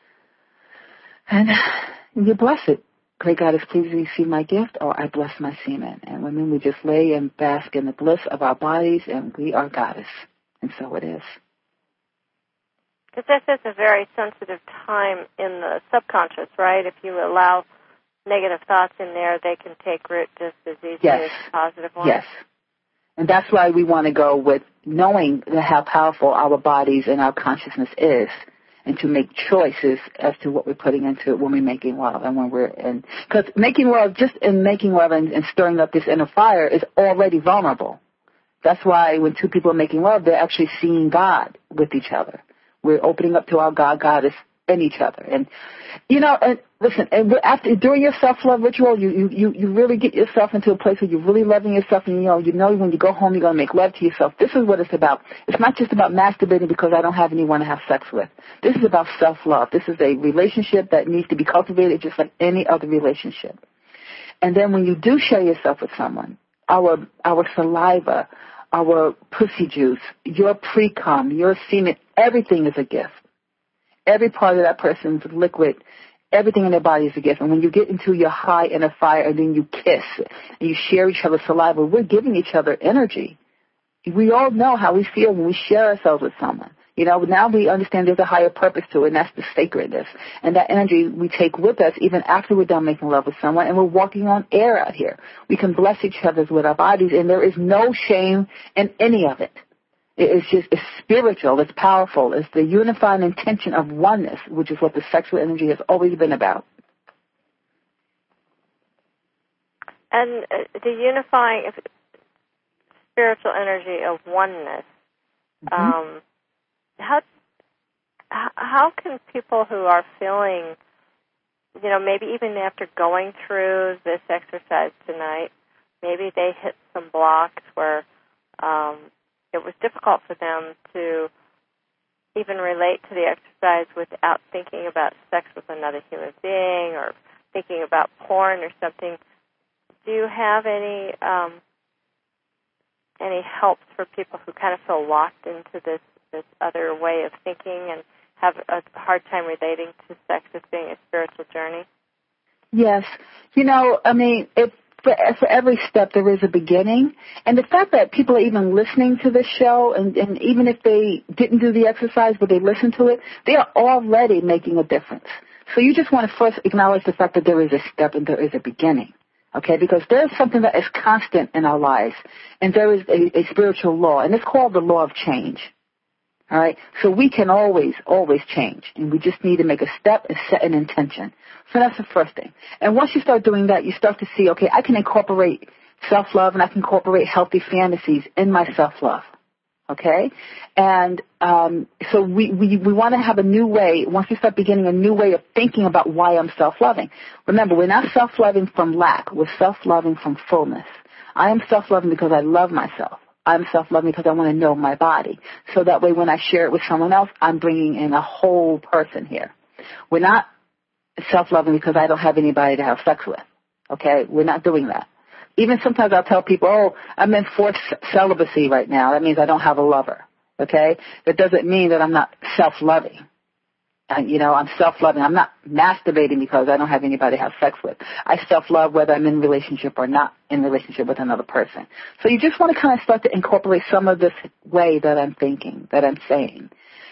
And you bless it. Great Goddess, please receive my gift, or I bless my semen. And women, we just lay and bask in the bliss of our bodies, and we are Goddess. And so it is. Because this is a very sensitive time in the subconscious, right? If you allow negative thoughts in there, they can take root just as easily yes. as positive ones. Yes. And that's why we want to go with knowing how powerful our bodies and our consciousness is, and to make choices as to what we're putting into it when we're making love and when we're in. Because making love, just in making love and, and stirring up this inner fire is already vulnerable. That's why when two people are making love, they're actually seeing God with each other. We're opening up to our God, Goddess, and each other. And, you know, and listen, and after, during your self-love ritual, you, you, you, you really get yourself into a place where you're really loving yourself, and, you know, you know when you go home, you're going to make love to yourself. This is what it's about. It's not just about masturbating because I don't have anyone to have sex with. This is about self-love. This is a relationship that needs to be cultivated just like any other relationship. And then when you do share yourself with someone, our, our saliva, our pussy juice, your pre-cum, your semen, everything is a gift. Every part of that person's liquid, everything in their body is a gift. And when you get into your high inner fire and then you kiss and you share each other's saliva, we're giving each other energy. We all know how we feel when we share ourselves with someone. You know, now we understand there's a higher purpose to it, and that's the sacredness. And that energy we take with us even after we're done making love with someone, and we're walking on air out here. We can bless each other with our bodies, and there is no shame in any of it. It's just, it's spiritual, it's powerful, it's the unifying intention of oneness, which is what the sexual energy has always been about. And uh, the unifying spiritual energy of oneness, mm-hmm. um, how how can people who are feeling, you know, maybe even after going through this exercise tonight, maybe they hit some blocks where um, it was difficult for them to even relate to the exercise without thinking about sex with another human being or thinking about porn or something. Do you have any um, any helps for people who kind of feel locked into this, this other way of thinking and have a hard time relating to sex as being a spiritual journey? Yes. You know, I mean, if For, for every step, there is a beginning. And the fact that people are even listening to this show, and, and even if they didn't do the exercise, but they listen to it, they are already making a difference. So you just want to first acknowledge the fact that there is a step and there is a beginning, okay? Because there is something that is constant in our lives, and there is a, a spiritual law, and it's called the law of change, all right? So we can always, always change, and we just need to make a step and set an intention. So that's the first thing. And once you start doing that, you start to see, okay, I can incorporate self-love and I can incorporate healthy fantasies in my self-love, okay? And um, so we, we, we want to have a new way, once we start beginning a new way of thinking about why I'm self-loving. Remember, we're not self-loving from lack. We're self-loving from fullness. I am self-loving because I love myself. I'm self-loving because I want to know my body. So that way when I share it with someone else, I'm bringing in a whole person here. We're not self-loving because I don't have anybody to have sex with, okay? We're not doing that. Even sometimes I'll tell people, oh, I'm in forced celibacy right now. That means I don't have a lover, okay? That doesn't mean that I'm not self-loving. And, you know, I'm self-loving. I'm not masturbating because I don't have anybody to have sex with. I self-love whether I'm in a relationship or not in a relationship with another person. So you just want to kind of start to incorporate some of this way that I'm thinking, that I'm saying.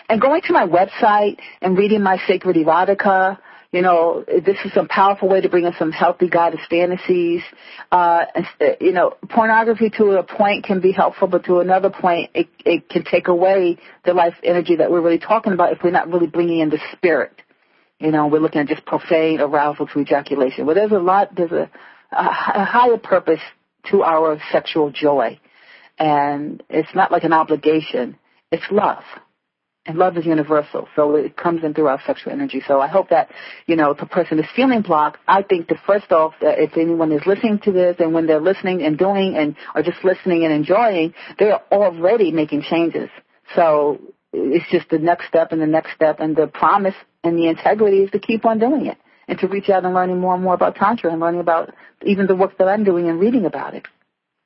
And going to my website and reading my Sacred Erotica, you know, this is some powerful way to bring in some healthy goddess fantasies. Uh, you know, pornography to a point can be helpful, but to another point, it, it can take away the life energy that we're really talking about if we're not really bringing in the spirit. You know, we're looking at just profane arousal to ejaculation. Well, there's a lot, there's a, a, a higher purpose to our sexual joy. And it's not like an obligation. It's love. And love is universal, so it comes in through our sexual energy. So I hope that, you know, if a person is feeling blocked, I think that first off, that if anyone is listening to this and when they're listening and doing and or just listening and enjoying, they're already making changes. So it's just the next step and the next step, and the promise and the integrity is to keep on doing it and to reach out and learning more and more about Tantra and learning about even the work that I'm doing and reading about it.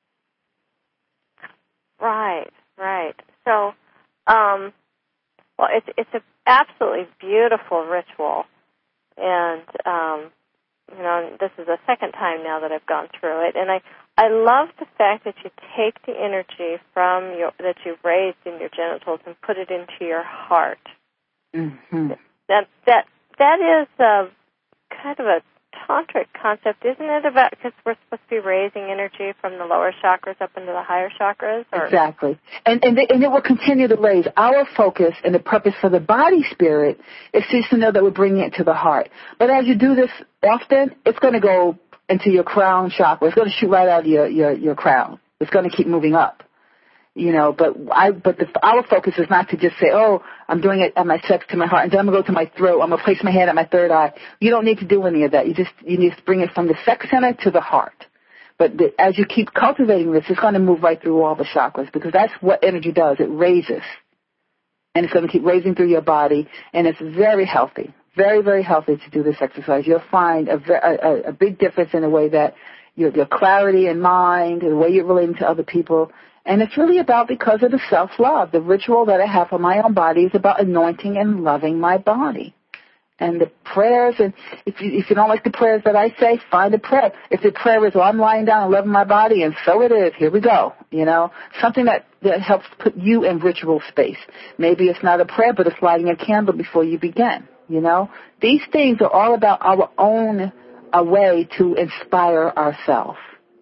Right, right. So, um... Well, it's it's an absolutely beautiful ritual, and um, you know, this is the second time now that I've gone through it, and I I love the fact that you take the energy from your that you've raised in your genitals and put it into your heart. Mm-hmm. That that that is a kind of a tantric concept, isn't it? About because we're supposed to be raising energy from the lower chakras up into the higher chakras. Or? Exactly, and and, they, and it will continue to raise. Our focus and the purpose for the body spirit is just to know that we're bringing it to the heart. But as you do this often, it's going to go into your crown chakra. It's going to shoot right out of your your, your crown. It's going to keep moving up. You know, but I, but the, our focus is not to just say, oh, I'm doing it at my sex to my heart, and then I'm going to go to my throat. I'm going to place my hand at my third eye. You don't need to do any of that. You just, you need to bring it from the sex center to the heart. But the, as you keep cultivating this, it's going to move right through all the chakras, because that's what energy does. It raises. And it's going to keep raising through your body, and it's very healthy, very, very healthy to do this exercise. You'll find a, a, a big difference in the way that your, your clarity in mind, and the way you're relating to other people. And it's really about, because of the self-love. The ritual that I have for my own body is about anointing and loving my body. And the prayers, and if you, if you don't like the prayers that I say, find a prayer. If the prayer is, well, I'm lying down and loving my body, and so it is, here we go, you know, something that, that helps put you in ritual space. Maybe it's not a prayer, but it's lighting a candle before you begin, you know. These things are all about our own a way to inspire ourselves.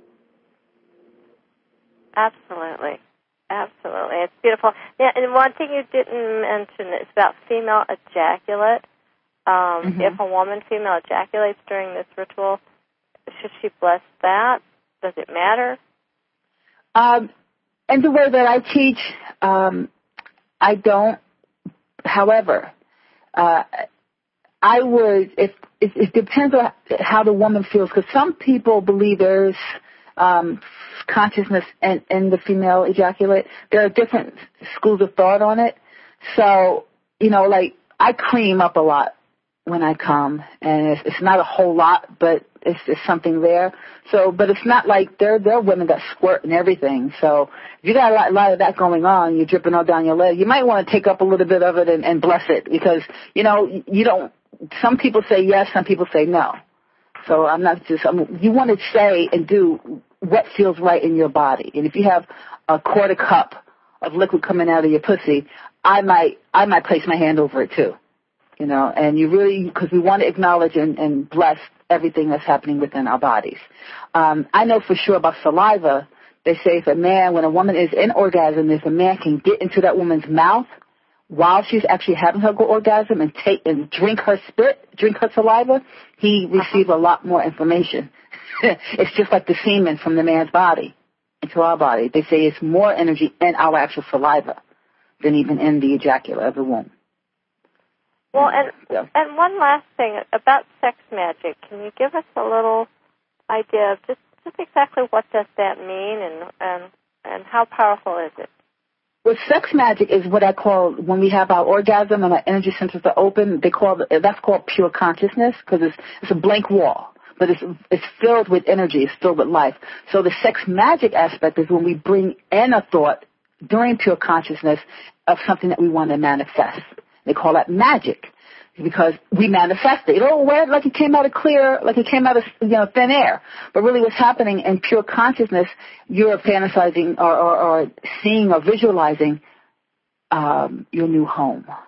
Absolutely. Absolutely. It's beautiful. Yeah, and one thing you didn't mention is about female ejaculate. Um, Mm-hmm. If a woman female ejaculates during this ritual, should she bless that? Does it matter? Um, and the way that I teach, um, I don't. However, uh, I would, if, if it depends on how the woman feels, because some people believe there's um, consciousness in, in the female ejaculate. There are different schools of thought on it. So, you know, like, I cream up a lot when I come, and it's, it's not a whole lot, but it's, it's something there. So, but it's not like there, there are women that squirt and everything. So if you got a lot, a lot of that going on, you're dripping all down your leg, you might want to take up a little bit of it and, and bless it, because, you know, you don't, some people say yes, some people say no. So I'm not just, I'm, you want to say and do what feels right in your body. And if you have a quarter cup of liquid coming out of your pussy, I might, I might place my hand over it too. You know, and you really, because we want to acknowledge and, and bless everything that's happening within our bodies. Um, I know for sure about saliva. They say if a man, when a woman is in orgasm, if a man can get into that woman's mouth while she's actually having her orgasm and take and drink her spit, drink her saliva, he receives a lot more information. It's just like the semen from the man's body into our body. They say it's more energy in our actual saliva than even in the ejaculate of the womb. Well, and yeah. and one last thing about sex magic. Can you give us a little idea of just, just exactly what does that mean, and, and and how powerful is it? Well, sex magic is what I call, when we have our orgasm and our energy centers are open, they call it, that's called pure consciousness, because it's it's a blank wall, but it's it's filled with energy, it's filled with life. So the sex magic aspect is when we bring in a thought during pure consciousness of something that we want to manifest. They call that magic, because we manifest it. Oh, well, like it came out of clear, like it came out of, you know, thin air. But really what's happening in pure consciousness, you're fantasizing or, or, or seeing or visualizing um, your new home,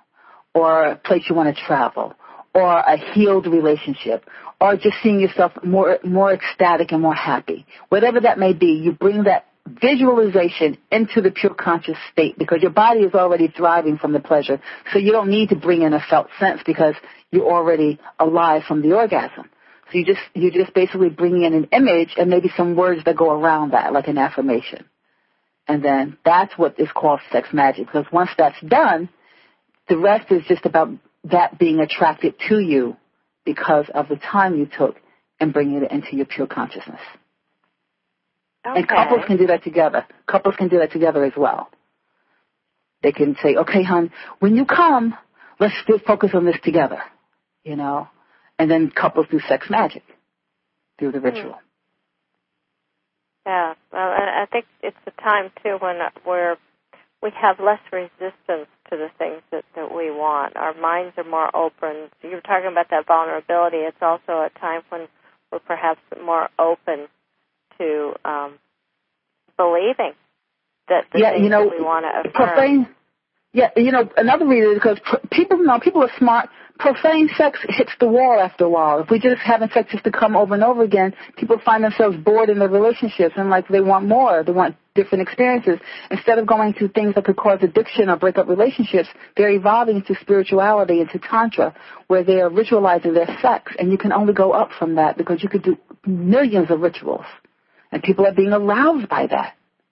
or a place you want to travel, or a healed relationship, or just seeing yourself more more ecstatic and more happy. Whatever that may be, you bring that visualization into the pure conscious state because your body is already thriving from the pleasure. So you don't need to bring in a felt sense because you're already alive from the orgasm. So you just you just basically bring in an image and maybe some words that go around that, like an affirmation. And then that's what is called sex magic, because once that's done, the rest is just about that being attracted to you because of the time you took and bringing it into your pure consciousness. Okay. And couples can do that together. Couples can do that together as well. They can say, okay, hon, when you come, let's still focus on this together, you know. And then couples do sex magic through the ritual. Hmm. Yeah, well, I think it's a time, too, when we're, we have less resistance to the things that, that we want. Our minds are more open. You were talking about that vulnerability. It's also a time when we're perhaps more open to um, believing that the yeah, things you know, that we want to affirm. Profane, yeah, you know, another reason is because pr- people, you know, people are smart. Profane sex hits the wall after a while. If we just having sex just to come over and over again, people find themselves bored in their relationships and like they want more. They want different experiences. Instead of going through things that could cause addiction or break up relationships, they're evolving into spirituality, into tantra, where they are ritualizing their sex. And you can only go up from that because you could do millions of rituals. And people are being aroused by that.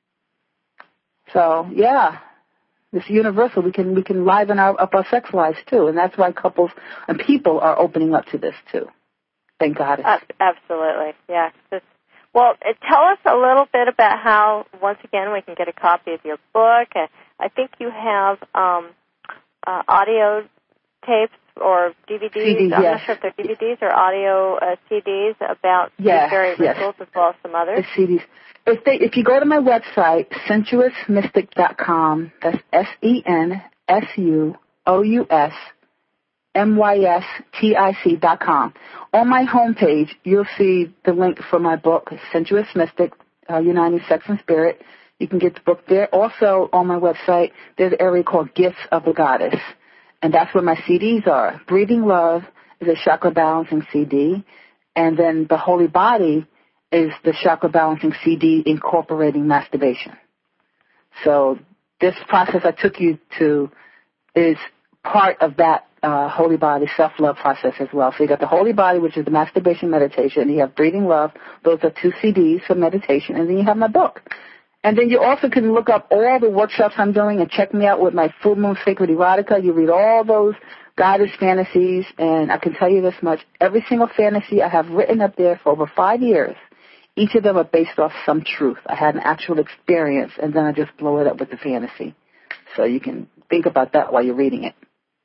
So, yeah. It's universal. We can we can liven our, up our sex lives, too. And that's why couples and people are opening up to this, too. Thank God. Uh, absolutely. Yeah. It's, well, uh, tell us a little bit about how, once again, we can get a copy of your book. Uh, I think you have um, uh, audio tapes or D V Ds. C Ds, I'm yes. not sure if they're D V Ds or audio uh, C Ds about yes, these very rituals yes. as well as some others. The C Ds. If, they, if you go to my website, sensuous mystic dot com, that's S E N S U O U S M Y S T I C dot com. On my homepage, you'll see the link for my book, Sensuous Mystic, uh, Uniting Sex and Spirit. You can get the book there. Also, on my website, there's an area called Gifts of the Goddess, and that's where my C Ds are. Breathing Love is a chakra balancing C D, and then The Holy Body is the chakra balancing C D incorporating masturbation. So this process I took you to is part of that uh, Holy Body self-love process as well. So you got the Holy Body, which is the masturbation meditation. You have Breathing Love. Those are two C Ds for meditation. And then you have my book. And then you also can look up all the workshops I'm doing and check me out with my Full Moon Sacred Erotica. You read all those goddess fantasies. And I can tell you this much. Every single fantasy I have written up there for over five years, each of them are based off some truth. I had an actual experience, and then I just blow it up with the fantasy. So you can think about that while you're reading it.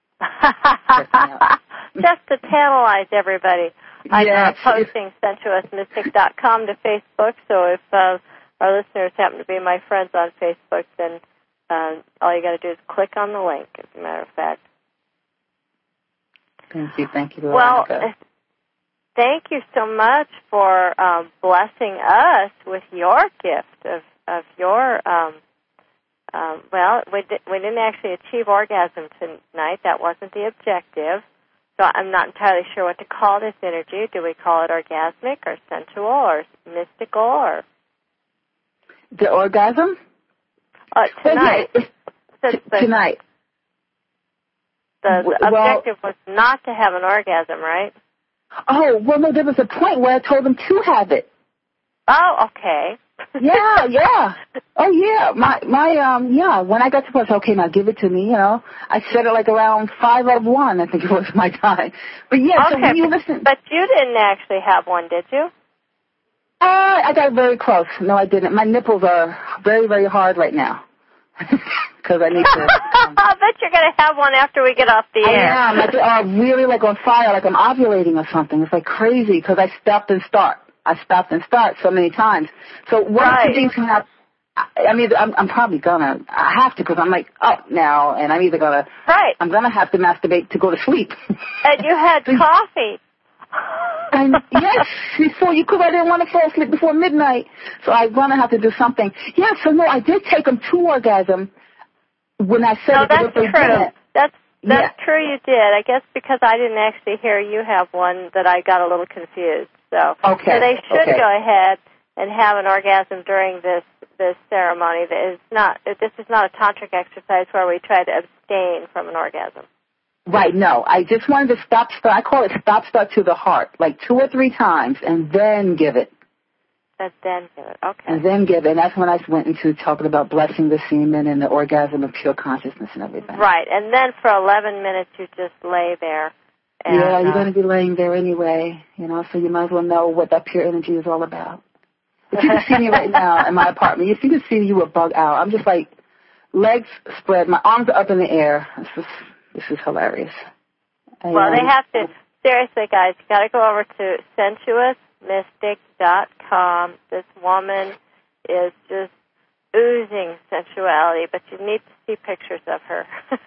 Just to tantalize everybody. I'm yes. uh, posting sensuous mystic dot com to Facebook, so if uh, our listeners happen to be my friends on Facebook, then uh, all you got to do is click on the link, as a matter of fact. Thank you. Thank you, Well, Veronica. Thank you so much for um, blessing us with your gift of, of your, um, um, well, we, di- we didn't actually achieve orgasm tonight. That wasn't the objective. So I'm not entirely sure what to call this energy. Do we call it orgasmic or sensual or mystical or? The orgasm? Uh, tonight. Well, yeah, the, the, tonight. The, the well, objective was not to have an orgasm, right? Oh, well, no, there was a point where I told them to have it. Oh, okay. yeah, yeah. Oh, yeah. My, my, um, yeah, when I got to the point, okay, now give it to me, you know. I said it like around five of one, I think it was my time. But, yeah, okay, so when you listen. But you didn't actually have one, did you? Uh, I got very close. No, I didn't. My nipples are very, very hard right now. Because I need to. Um, I bet you're going to have one after we get off the I air. am. Like, uh, really like on fire, like I'm ovulating or something. It's like crazy because I stopped and start. I stopped and start so many times. So one right. of the things can happen. I mean, I'm, I'm probably gonna. I have to because I'm like up now, and I'm either gonna. Right. I'm gonna have to masturbate to go to sleep. And you had coffee. And yes, before you, because I didn't want to fall asleep before midnight, so I'm gonna have to do something. Yeah, so no, I did take them to orgasm when I said no, it. that's they true. didn't. That's That's yeah. true, you did. I guess because I didn't actually hear you have one that I got a little confused. So, okay. so they should okay. go ahead and have an orgasm during this this ceremony. That is not. This is not a tantric exercise where we try to abstain from an orgasm. Right. No, I just wanted to stop. Start. I call it stop, start to the heart, like two or three times, and then give it. And then give it. Okay. And then give it. And that's when I went into talking about blessing the semen and the orgasm of pure consciousness and everything. Right. And then for eleven minutes, you just lay there. And, yeah, you're uh, going to be laying there anyway, you know, so you might as well know what that pure energy is all about. If you can see me right now in my apartment, if you can see me, you would bug out. I'm just like, legs spread, my arms are up in the air. This is, this is hilarious. Well, I, um, they have to, seriously, guys, you got to go over to sensuous mystic dot com. This woman is just oozing sensuality, but you need to see pictures of her.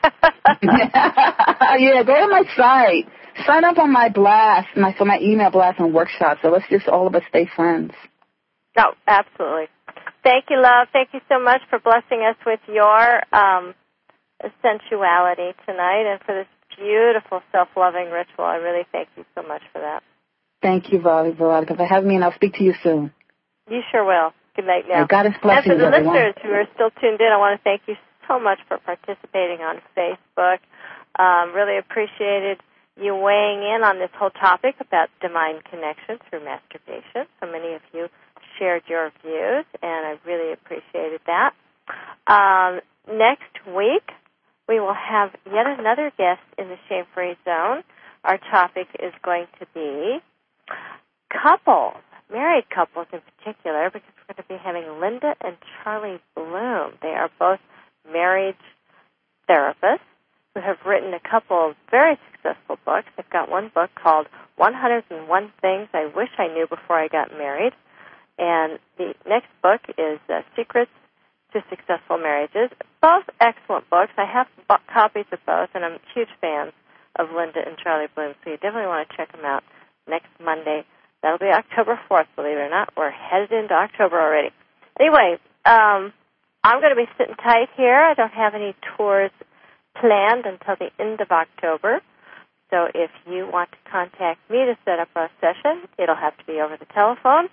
Yeah, go to my site. Sign up on my blast, my for my email blast and workshop. So let's just all of us stay friends. Oh, absolutely. Thank you, love. Thank you so much for blessing us with your um, sensuality tonight and for this beautiful self-loving ritual. I really thank you so much for that. Thank you, Veronica, for having me, and I'll speak to you soon. You sure will. Good night now. God is blessing and for the everyone. listeners who are still tuned in, I want to thank you so much for participating on Facebook. Um, really appreciated you weighing in on this whole topic about divine connection through masturbation. So many of you shared your views, and I really appreciated that. Um, next week, we will have yet another guest in the Shame-Free Zone. Our topic is going to be couples, married couples in particular, because we're going to be having Linda and Charlie Bloom. They are both marriage therapists who have written a couple of very successful books. They've got one book called one hundred and one Things I Wish I Knew Before I Got Married. And the next book is uh, Secrets to Successful Marriages. Both excellent books. I have b- copies of both, and I'm huge fans of Linda and Charlie Bloom, so you definitely want to check them out next Monday. That'll be October fourth, believe it or not. We're headed into October already. Anyway, um, I'm going to be sitting tight here. I don't have any tours planned until the end of October. So if you want to contact me to set up a session, it'll have to be over the telephone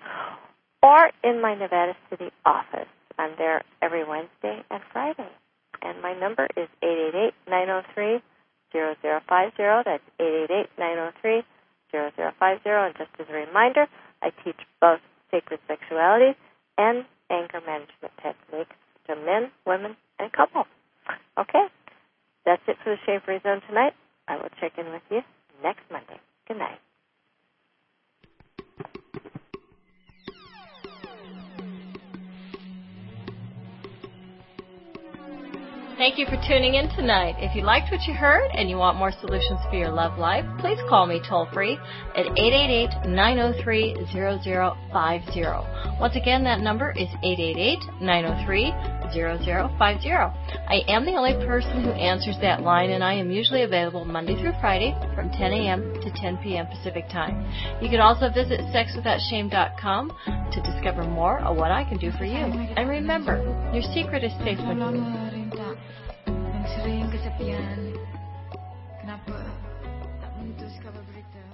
or in my Nevada City office. I'm there every Wednesday and Friday. And my number is eight eight eight, nine oh three, zero zero five zero. That's eight eight eight, nine oh three, zero zero five zero. And just as a reminder, I teach both sacred sexuality and anger management techniques to men, women, and couples. Okay? That's it for the Shame-Free Zone tonight. I will check in with you next Monday. Good night. Thank you for tuning in tonight. If you liked what you heard and you want more solutions for your love life, please call me toll-free at eight eight eight, nine oh three, zero zero five zero. Once again, that number is eight eight eight, nine oh three, zero zero five zero. I am the only person who answers that line, and I am usually available Monday through Friday from ten a.m. to ten p.m. Pacific Time. You can also visit sex without shame dot com to discover more of what I can do for you. And remember, your secret is safe with you. Sering kesepian, kenapa tak memutus kabar berita?